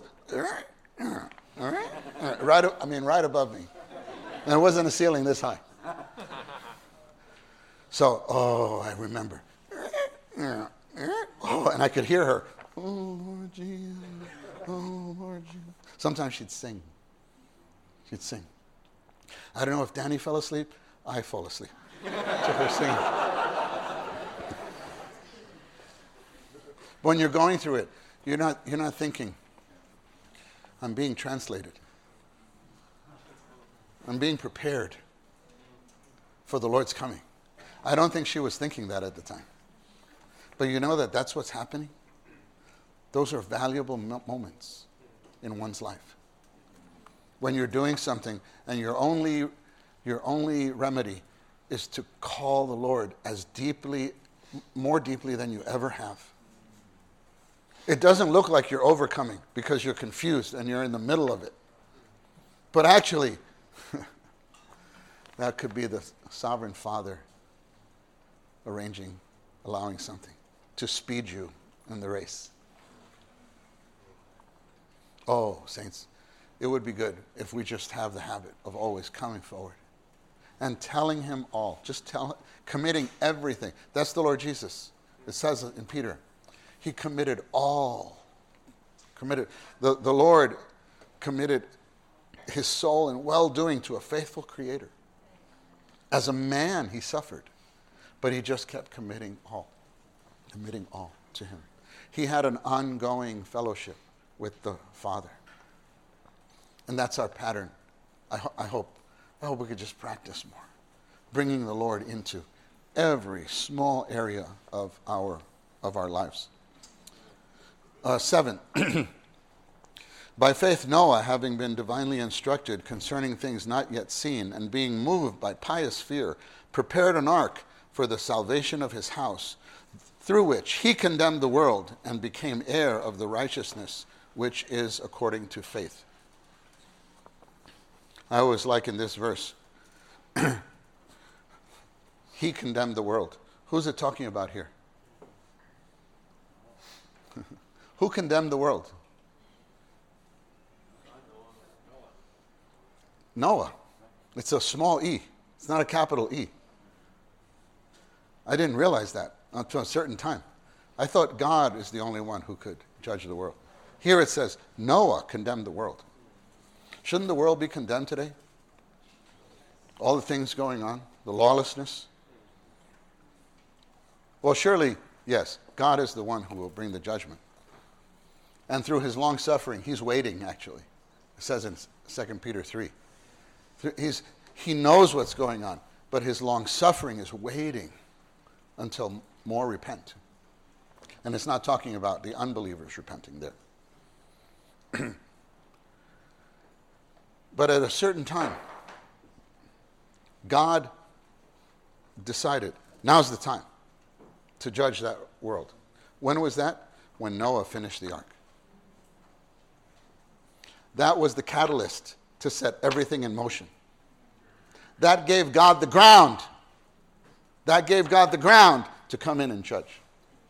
S1: right, I mean, right above me. And it wasn't a ceiling this high. So, oh, I remember. Oh, and I could hear her. Oh, Lord Jesus. Oh, Lord Jesus. Sometimes she'd sing. She'd sing. I don't know if Danny fell asleep. I fall asleep to her singing. When you're going through it, you're not, you're not thinking, I'm being translated. I'm being prepared for the Lord's coming. I don't think she was thinking that at the time. But you know that that's what's happening? Those are valuable mo- moments in one's life. When you're doing something and your only, your only remedy is to call the Lord as deeply, more deeply than you ever have. It doesn't look like you're overcoming because you're confused and you're in the middle of it. But actually, that could be the sovereign Father arranging, allowing something to speed you in the race. Oh, saints, it would be good if we just have the habit of always coming forward and telling him all. Just tell, committing everything. That's the Lord Jesus. It says in Peter, he committed all. Committed. The, the Lord committed his soul and well-doing to a faithful Creator. As a man, he suffered, but he just kept committing all, committing all to him. He had an ongoing fellowship with the Father. And that's our pattern. I, ho- I hope I hope we could just practice more, bringing the Lord into every small area of our of our lives. Uh, seven. By faith Noah, having been divinely instructed concerning things not yet seen, and being moved by pious fear, prepared an ark for the salvation of his house, through which he condemned the world and became heir of the righteousness which is according to faith. I always like in this verse, he condemned the world. Who's it talking about here? Who condemned the world? Noah. It's a small e. It's not a capital E. I didn't realize that until a certain time. I thought God is the only one who could judge the world. Here it says, Noah condemned the world. Shouldn't the world be condemned today? All the things going on, the lawlessness. Well, surely, yes, God is the one who will bring the judgment. And through his long suffering, he's waiting, actually. It says in Second Peter three. He's, he knows what's going on, but his long suffering is waiting until more repent. And it's not talking about the unbelievers repenting there. But at a certain time, God decided, now's the time to judge that world. When was that? When Noah finished the ark. That was the catalyst to set everything in motion. That gave God the ground. That gave God the ground to come in and judge.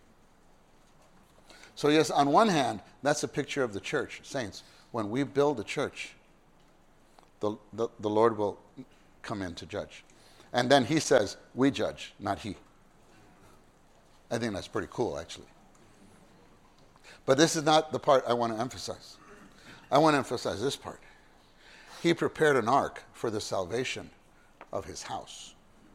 S1: So yes, on one hand, that's a picture of the church. Saints, when we build a church, the, the, the Lord will come in to judge. And then he says, we judge, not he. I think that's pretty cool, actually. But this is not the part I want to emphasize. I want to emphasize this part. He prepared an ark for the salvation of his house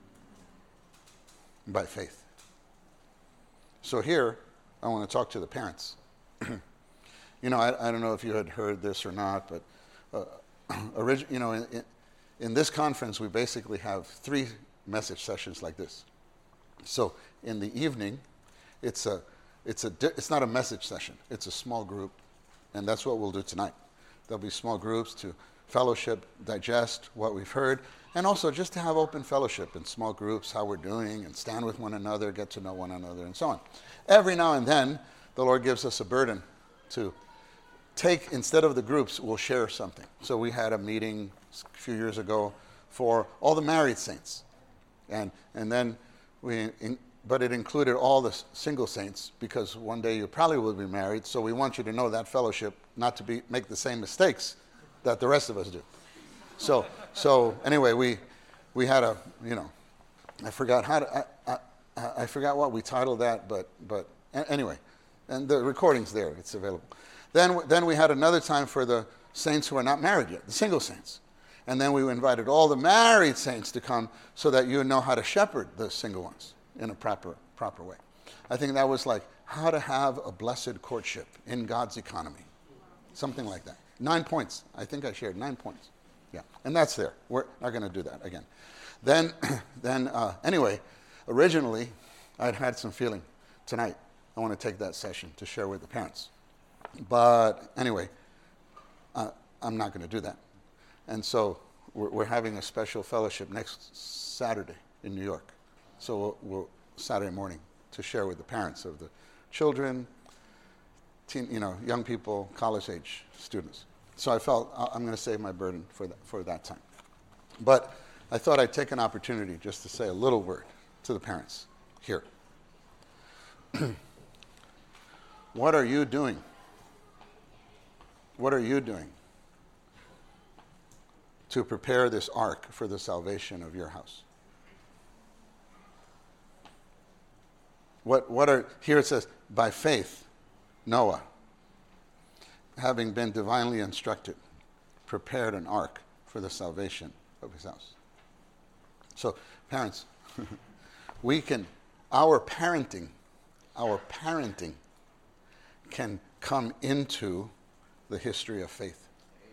S1: by faith. So here, I want to talk to the parents. You know, I, I don't know if you had heard this or not, but uh, orig- you know, in, in, in this conference, we basically have three message sessions like this. So in the evening, it's a, it's a, di- it's not a message session. It's a small group, and that's what we'll do tonight. There'll be small groups to fellowship, digest what we've heard, and also just to have open fellowship in small groups, how we're doing, and stand with one another, get to know one another, and so on. Every now and then, the Lord gives us a burden to take, instead of the groups, we'll share something. So we had a meeting a few years ago for all the married saints. And and then we, in, but it included all the single saints, because one day you probably will be married, so we want you to know that fellowship, not to be make the same mistakes that the rest of us do. So so anyway, we we had a, you know, I forgot how to, I, I, I forgot what we titled that, but, but anyway, and the recording's there, it's available. Then, then we had another time for the saints who are not married yet, the single saints. And then we invited all the married saints to come so that you know how to shepherd the single ones in a proper, proper way. I think that was like how to have a blessed courtship in God's economy. Something like that. Nine points. I think I shared nine points. Yeah, and that's there. We're not going to do that again. Then, then uh, anyway, originally, I'd had some feeling tonight. I want to take that session to share with the parents. But anyway, uh, I'm not going to do that. And so we're, we're having a special fellowship next Saturday in New York. So we'll, we'll Saturday morning to share with the parents of the children, teen, you know, young people, college-age students. So I felt uh, I'm going to save my burden for that, for that time. But I thought I'd take an opportunity just to say a little word to the parents here. What are you doing? What are you doing to prepare this ark for the salvation of your house? What, what are, here it says, by faith, Noah, having been divinely instructed, prepared an ark for the salvation of his house. So, parents, we can, our parenting, our parenting can come into the history of faith.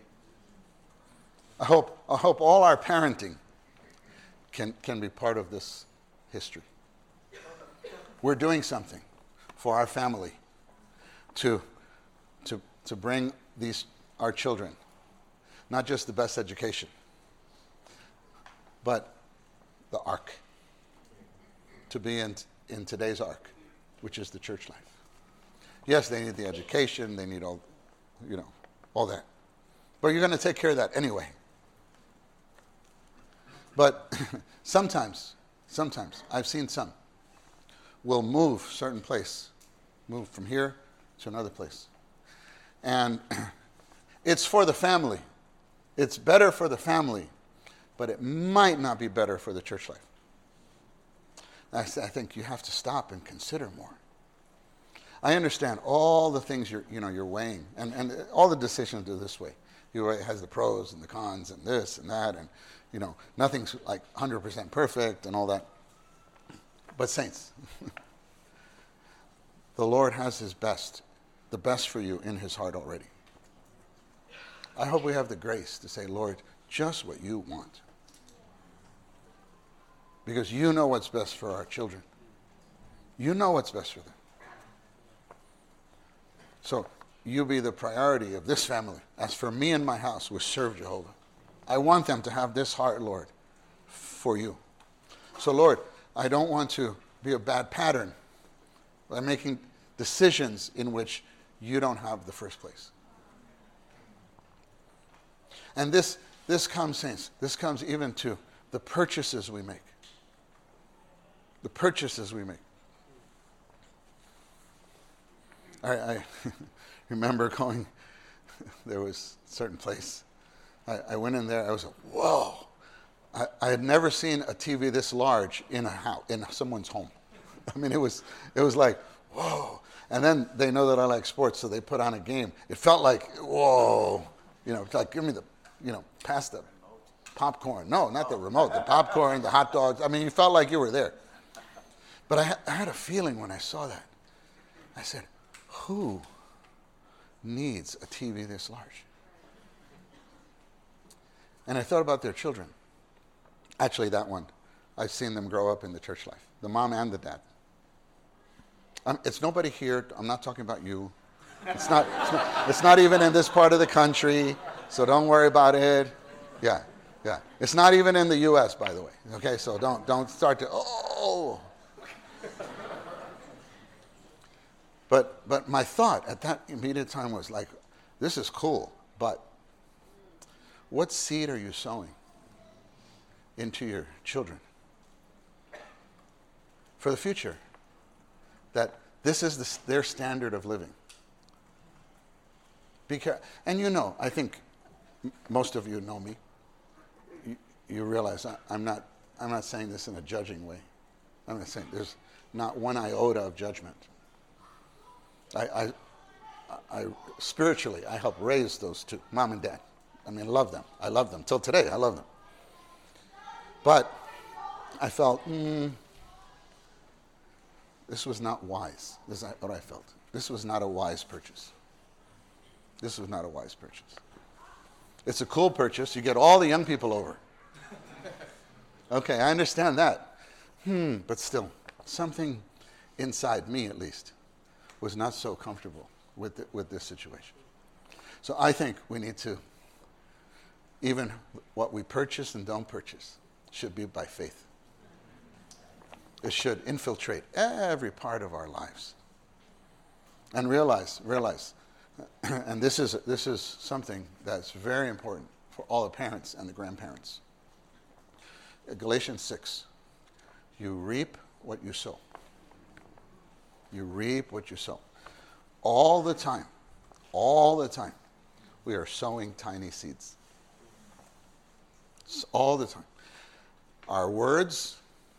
S1: I hope, I hope all our parenting can, can be part of this history. We're doing something for our family to, to, to bring these, our children, not just the best education, but the ark, to be in, in today's ark, which is the church life. Yes, they need the education, they need all, you know, all that. But you're going to take care of that anyway. But sometimes, sometimes, I've seen some, will move certain place, move from here to another place. And it's for the family. It's better for the family, but it might not be better for the church life. I, I think you have to stop and consider more. I understand all the things you're, you know, you're weighing, and, and all the decisions are this way. You weigh, it has the pros and the cons and this and that, and you know, nothing's like one hundred percent perfect and all that. But saints, the Lord has his best, the best for you in his heart already. I hope we have the grace to say, Lord, just what you want. Because you know what's best for our children. You know what's best for them. So you be the priority of this family. As for me and my house, we serve Jehovah. I want them to have this heart, Lord, for you. So, Lord, I don't want to be a bad pattern by making decisions in which you don't have the first place. And this, this comes, saints, this comes even to the purchases we make. The purchases we make. I, I remember going, there was a certain place. I, I went in there, I was like, whoa. I, I had never seen a T V this large in a house, in someone's home. I mean, it was, it was like, whoa. And then they know that I like sports, so they put on a game. It felt like, whoa. You know, like, give me the, you know, pass the popcorn. No, not the remote, the popcorn, the hot dogs. I mean, you felt like you were there. But I, I had a feeling when I saw that. I said, who needs a T V this large? And I thought about their children. Actually, that one, I've seen them grow up in the church life, the mom and the dad. Um, it's nobody here. I'm not talking about you. It's not, it's not, it's not even in this part of the country, so don't worry about it. Yeah, yeah. It's not even in the U S, by the way. Okay, so don't, don't start to, oh. But, but my thought at that immediate time was like, this is cool, but what seed are you sowing into your children for the future? That this is the, their standard of living. Because, and you know, I think most of you know me. You, you realize I, I'm not, I'm not saying this in a judging way. I'm not saying there's not one iota of judgment. I, I, I spiritually, I helped raise those two, mom and dad. I mean, love them. I love them. Till today, I love them. But I felt, mm, this was not wise. This is what I felt. This was not a wise purchase. This was not a wise purchase. It's a cool purchase. You get all the young people over. Okay, I understand that. Hmm, but still, something inside me, at least, was not so comfortable with the, with this situation. So I think we need to, even what we purchase and don't purchase, should be by faith. It should infiltrate every part of our lives. And realize, realize, and this is this is something that's very important for all the parents and the grandparents. Galatians six, you reap what you sow. You reap what you sow. All the time, all the time, we are sowing tiny seeds. All the time. Our words,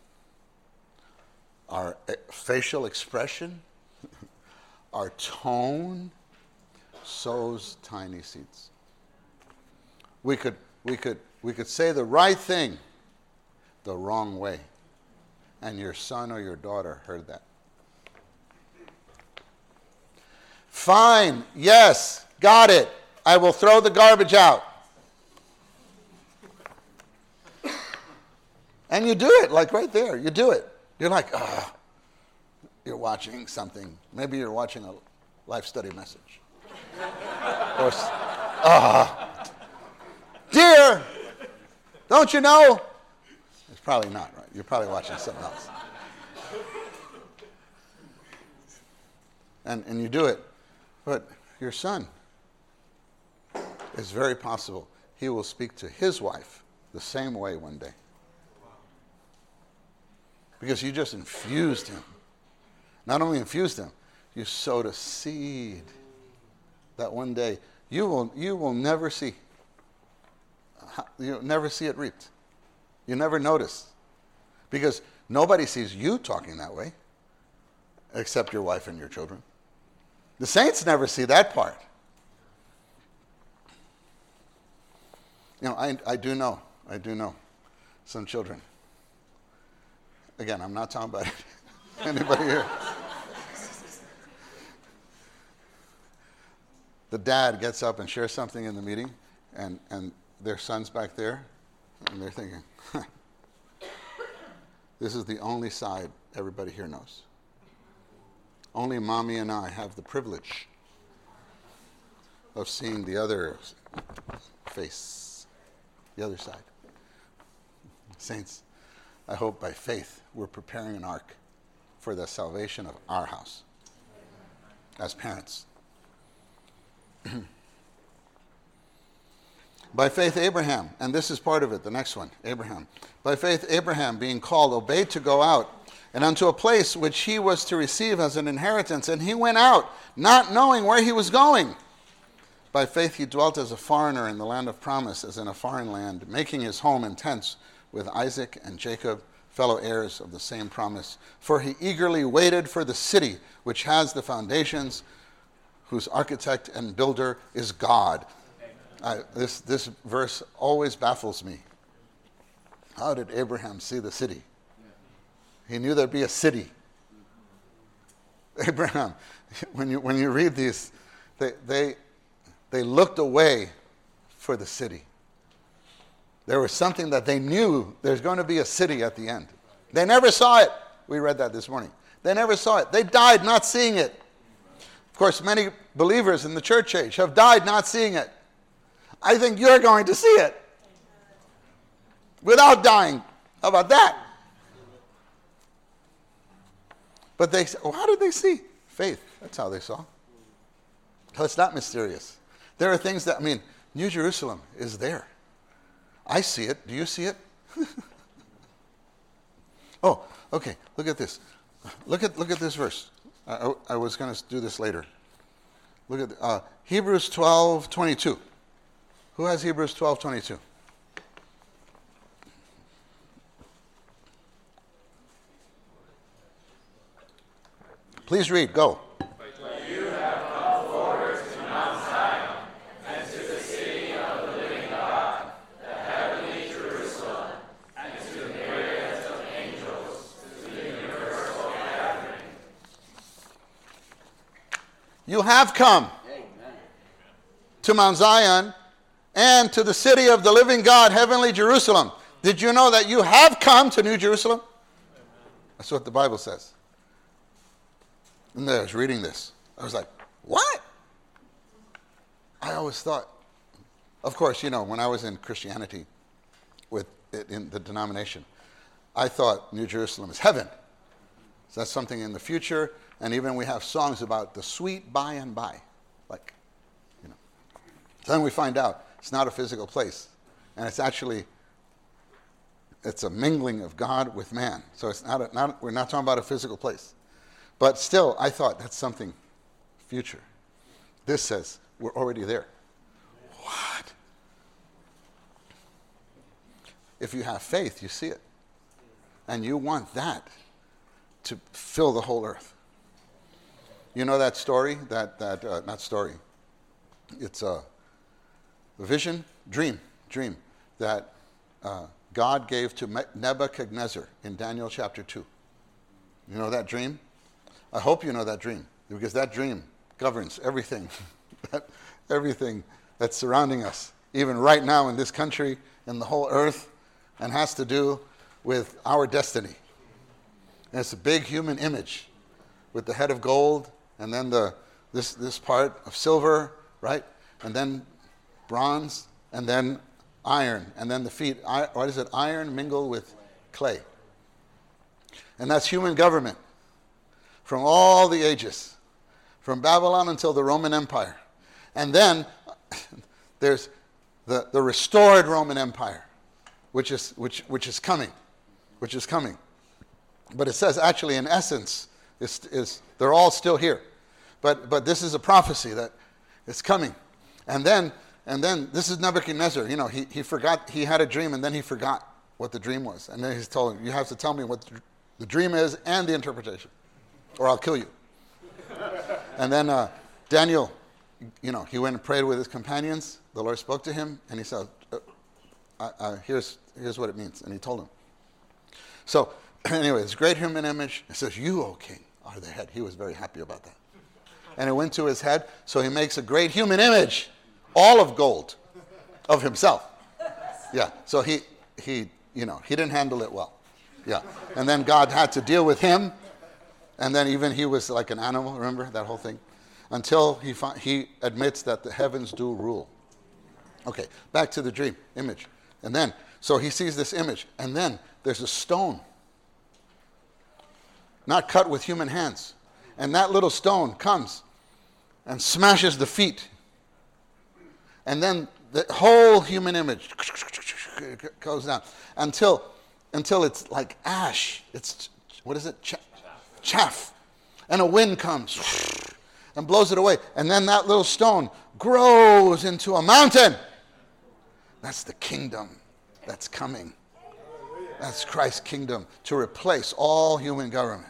S1: our facial expression, our tone sows tiny seeds. We could, we could, we could say the right thing the wrong way, and your son or your daughter heard that. Fine, yes, got it. I will throw the garbage out. And you do it, like right there. You do it. You're like, ah, you're watching something. Maybe you're watching a life study message. Or, ah, dear, don't you know? It's probably not, right? You're probably watching something else. And and you do it. But your son, it's very possible he will speak to his wife the same way one day. Because you just infused him. Not only infused him, you sowed a seed that one day you will you will never see. You'll never see it reaped. You never notice. Because nobody sees you talking that way except your wife and your children. The saints never see that part. You know, I, I do know, I do know some children. Again, I'm not talking about anybody here. The dad gets up and shares something in the meeting, and, and their son's back there, and they're thinking, huh, this is the only side everybody here knows. Only mommy and I have the privilege of seeing the other face, the other side. Saints, I hope by faith we're preparing an ark for the salvation of our house as parents. By faith Abraham, and this is part of it, the next one, Abraham. By faith Abraham, being called, obeyed to go out and unto a place which he was to receive as an inheritance. And he went out, not knowing where he was going. By faith he dwelt as a foreigner in the land of promise, as in a foreign land, making his home in tents with Isaac and Jacob, fellow heirs of the same promise. For he eagerly waited for the city which has the foundations, whose architect and builder is God. I, this, this verse always baffles me. How did Abraham see the city? He knew there'd be a city. Abraham, when you when you read these, they they they looked away for the city. There was something that they knew there's going to be a city at the end. They never saw it. We read that this morning. They never saw it. They died not seeing it. Of course, many believers in the church age have died not seeing it. I think you're going to see it without dying. How about that? But they, oh, how did they see? Faith. That's how they saw. So it's not mysterious. There are things that, I mean, New Jerusalem is there. I see it. Do you see it? Oh, okay. Look at this. Look at look at this verse. I, I, I was going to do this later. Look at uh, Hebrews twelve twenty-two. Who has Hebrews twelve twenty-two? Please read. Go.
S2: But you have come forward to Mount Zion and to the city of the living God, the heavenly Jerusalem, and to the myriads of angels, to the universal gathering.
S1: You have come
S2: Amen.
S1: to Mount Zion and to the city of the living God, heavenly Jerusalem. Did you know that you have come to New Jerusalem? That's what the Bible says. And I was reading this. I was like, what? I always thought, of course, you know, when I was in Christianity, with in the denomination, I thought New Jerusalem is heaven. So that's something in the future. And even we have songs about the sweet by and by. Like, you know. Then we find out it's not a physical place. And it's actually, it's a mingling of God with man. So it's not, a, not we're not talking about a physical place. But still, I thought that's something future. This says we're already there. What? If you have faith, you see it. And you want that to fill the whole earth. You know that story, that, that uh, not story, it's a vision, dream, dream that uh, God gave to Nebuchadnezzar in Daniel chapter two. You know that dream? I hope you know that dream, because that dream governs everything, everything that's surrounding us, even right now in this country, in the whole earth, and has to do with our destiny. And it's a big human image with the head of gold, and then the this this part of silver, right? And then bronze, and then iron, and then the feet. What is it? Iron mingled with clay. And that's human government from all the ages, from Babylon until the Roman Empire. And then there's the, the restored Roman Empire, which is which which is coming, which is coming. But it says actually, in essence, is is they're all still here. But but this is a prophecy that it's coming. And then and then this is Nebuchadnezzar. You know, he, he forgot, he had a dream, and then he forgot what the dream was. And then he's told him, you have to tell me what the dream is and the interpretation, or I'll kill you. And then uh, Daniel, you know, he went and prayed with his companions. The Lord spoke to him, and he said, uh, uh, uh, here's here's what it means. And he told him. So anyway, this great human image, it says, you, O king, are the head. He was very happy about that. And it went to his head, so he makes a great human image, all of gold, of himself. Yeah, so he, he, you know, he didn't handle it well. Yeah, and then God had to deal with him, and then even he was like an animal, remember that whole thing? Until he fi- he admits that the heavens do rule. Okay, back to the dream, image. And then, so he sees this image, and then there's a stone, not cut with human hands. And that little stone comes and smashes the feet. And then the whole human image goes down until until it's like ash. It's, what is it? Ch- chaff. And a wind comes and blows it away. And then that little stone grows into a mountain. That's the kingdom that's coming. That's Christ's kingdom to replace all human government.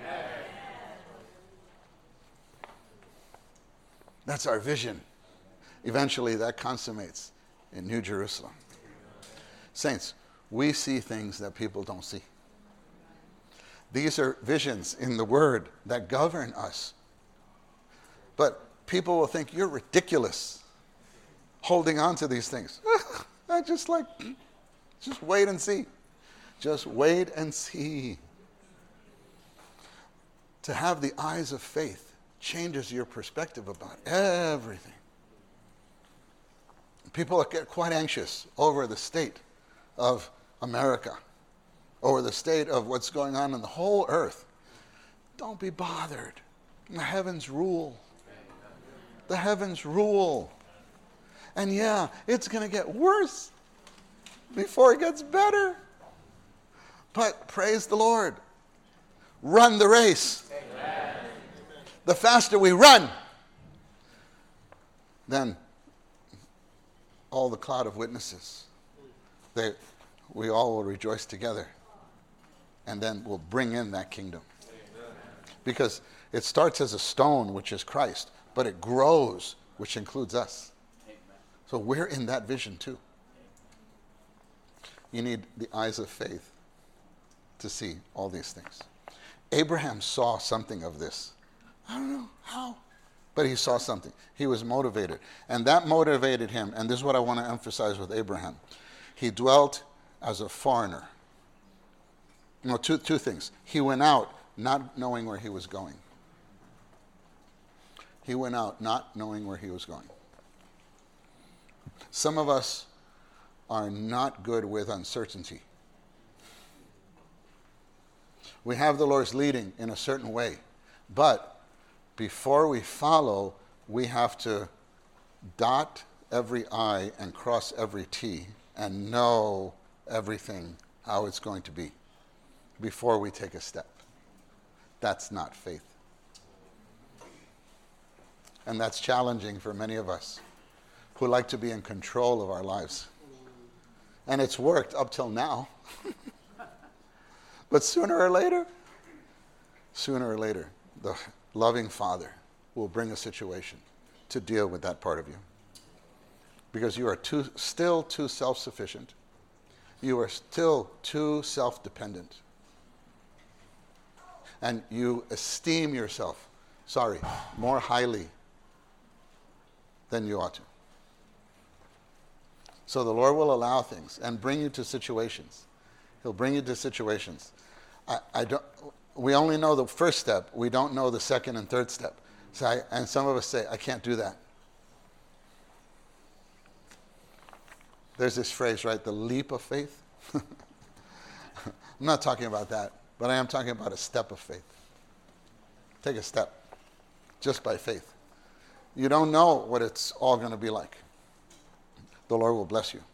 S1: That's our vision. Eventually, that consummates in New Jerusalem. Saints, we see things that people don't see. These are visions in the Word that govern us. But people will think you're ridiculous holding on to these things. I just like, just wait and see. Just wait and see. To have the eyes of faith changes your perspective about everything. People get quite anxious over the state of America, over the state of what's going on in the whole earth. Don't be bothered. The heavens rule. The heavens rule. And yeah, it's going to get worse before it gets better. But praise the Lord. Run the race. Amen. The faster we run, then all the cloud of witnesses, they, we all will rejoice together, and then we'll bring in that kingdom. Amen. Because it starts as a stone, which is Christ, but it grows, which includes us. Amen. So we're in that vision too. You need the eyes of faith to see all these things. Abraham saw something of this. I don't know how, but he saw something. He was motivated. And that motivated him. And this is what I want to emphasize with Abraham. He dwelt as a foreigner. No, two, two things. He went out not knowing where he was going. He went out not knowing where he was going. Some of us are not good with uncertainty. We have the Lord's leading in a certain way, but before we follow, we have to dot every I and cross every T and know everything, how it's going to be, before we take a step. That's not faith. And that's challenging for many of us who like to be in control of our lives. And it's worked up till now. But sooner or later, sooner or later, the loving Father will bring a situation to deal with that part of you. Because you are too, still too self-sufficient. You are still too self-dependent. And you esteem yourself, sorry, more highly than you ought to. So the Lord will allow things and bring you to situations. He'll bring you to situations. I, I don't. We only know the first step. We don't know the second and third step. So I, and some of us say, I can't do that. There's this phrase, right? The leap of faith. I'm not talking about that, but I am talking about a step of faith. Take a step just by faith. You don't know what it's all going to be like. The Lord will bless you.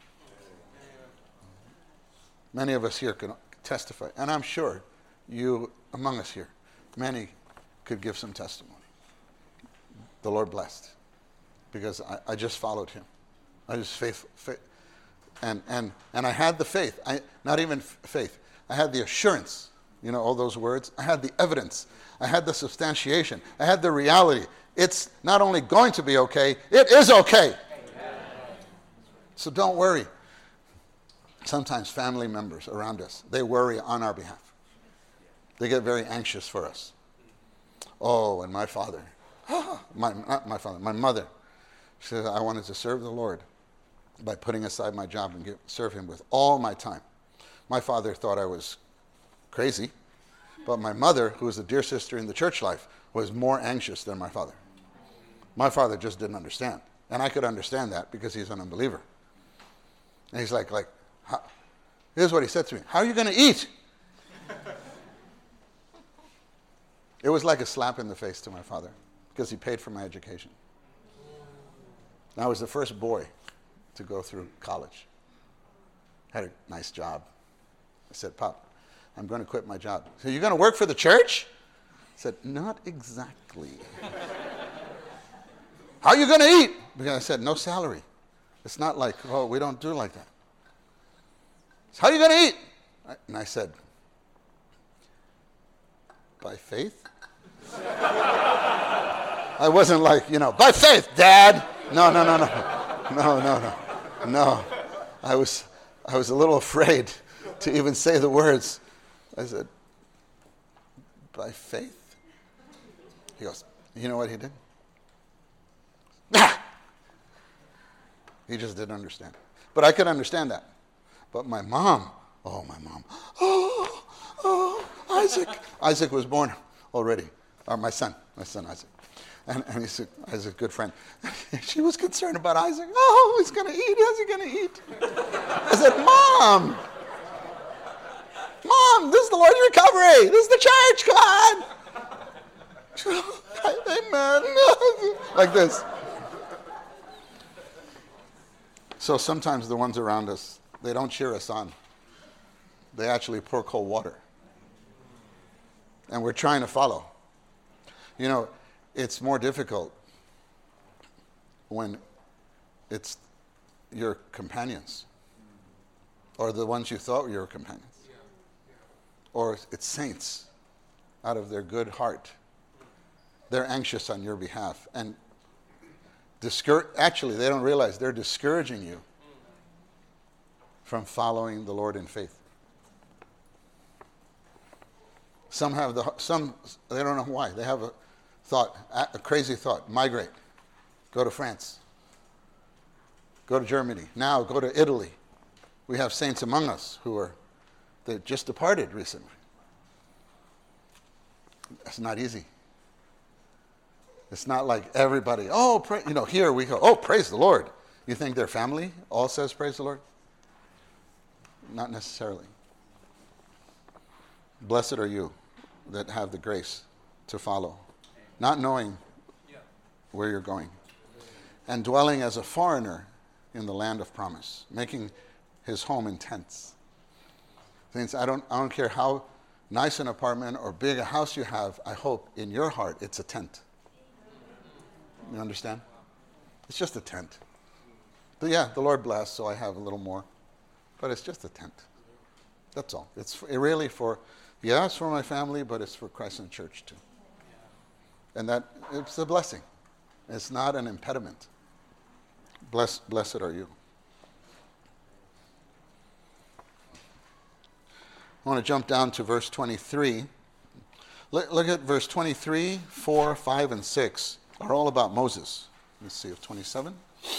S1: Many of us here can testify, and I'm sure you among us here, many could give some testimony. The Lord blessed, because I, I just followed him. I just faith, faith and and and I had the faith. I not even f- faith. I had the assurance. You know all those words. I had the evidence. I had the substantiation. I had the reality. It's not only going to be okay, it is okay. Amen. So don't worry. Sometimes family members around us, they worry on our behalf. They get very anxious for us. Oh, and my father, my, not my father, my mother, she said, I wanted to serve the Lord by putting aside my job and give, serve him with all my time. My father thought I was crazy, but my mother, who was a dear sister in the church life, was more anxious than my father. My father just didn't understand. And I could understand that because he's an unbeliever. And he's like, like, how, here's what he said to me. How are you going to eat? It was like a slap in the face to my father because he paid for my education. And I was the first boy to go through college. Had a nice job. I said, Pop, I'm going to quit my job. So you're going to work for the church? I said, not exactly. How are you going to eat? Because I said, no salary. It's not like, oh, we don't do like that. How are you going to eat? And I said, by faith? I wasn't like, you know, by faith, Dad. No, no, no, no. No, no, no. No. I was, I was a little afraid to even say the words. I said, by faith? He goes, you know what he did? He just didn't understand. But I could understand that. But my mom, oh, my mom, oh, oh, Isaac. Isaac was born already, or my son, my son Isaac. And, and he's a, Isaac's a good friend. She was concerned about Isaac. Oh, he's going to eat. How's he going to eat? I said, Mom, Mom, this is the Lord's recovery. This is the church. Come on. Amen. Like this. So sometimes the ones around us, they don't cheer us on. They actually pour cold water. And we're trying to follow. You know, it's more difficult when it's your companions or the ones you thought were your companions. Or it's saints out of their good heart they're anxious on your behalf. And discour- actually, they don't realize they're discouraging you from following the Lord in faith. Some have the, some, they don't know why. They have a thought, a crazy thought, migrate, go to France, go to Germany, now go to Italy. We have saints among us who are, they just departed recently. It's not easy. It's not like everybody, oh, pray, you know, here we go, oh, praise the Lord. You think their family all says praise the Lord? Not necessarily. Blessed are you that have the grace to follow, not knowing where you're going, and dwelling as a foreigner in the land of promise, making his home in tents. Things I don't, I don't care how nice an apartment or big a house you have, I hope in your heart it's a tent. You understand? It's just a tent. But yeah, the Lord bless, so I have a little more. But it's just a tent. That's all. It's really for, yeah, it's for my family, but it's for Christ and Church too. And that, it's a blessing. It's not an impediment. Bless, blessed are you. I want to jump down to verse twenty-three. Look, look at verse twenty-three, four, five, and six are all about Moses. Let's see if twenty-seven.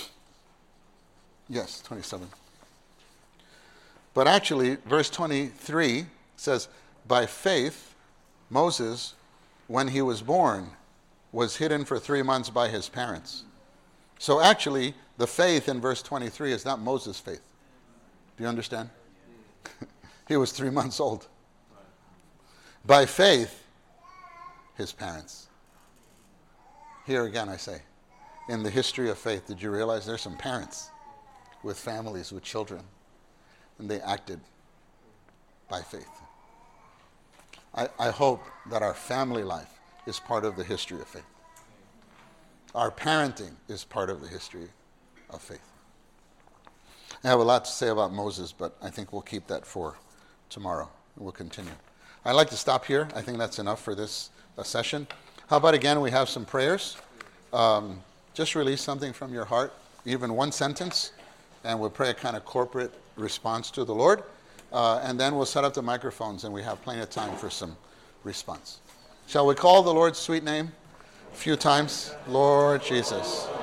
S1: Yes, twenty-seven. But actually, verse twenty-three says, by faith, Moses, when he was born, was hidden for three months by his parents. So actually, the faith in verse twenty-three is not Moses' faith. Do you understand? He was three months old. By faith, his parents. Here again, I say, in the history of faith, did you realize there's some parents with families, with children, and they acted by faith? I, I hope that our family life is part of the history of faith. Our parenting is part of the history of faith. I have a lot to say about Moses, but I think we'll keep that for tomorrow. We'll continue. I'd like to stop here. I think that's enough for this uh, session. How about again, we have some prayers. Um, just release something from your heart, even one sentence, and we'll pray a kind of corporate response to the Lord. Uh, and then we'll set up the microphones, and we have plenty of time for some response. Shall we call the Lord's sweet name a few times? Lord Jesus.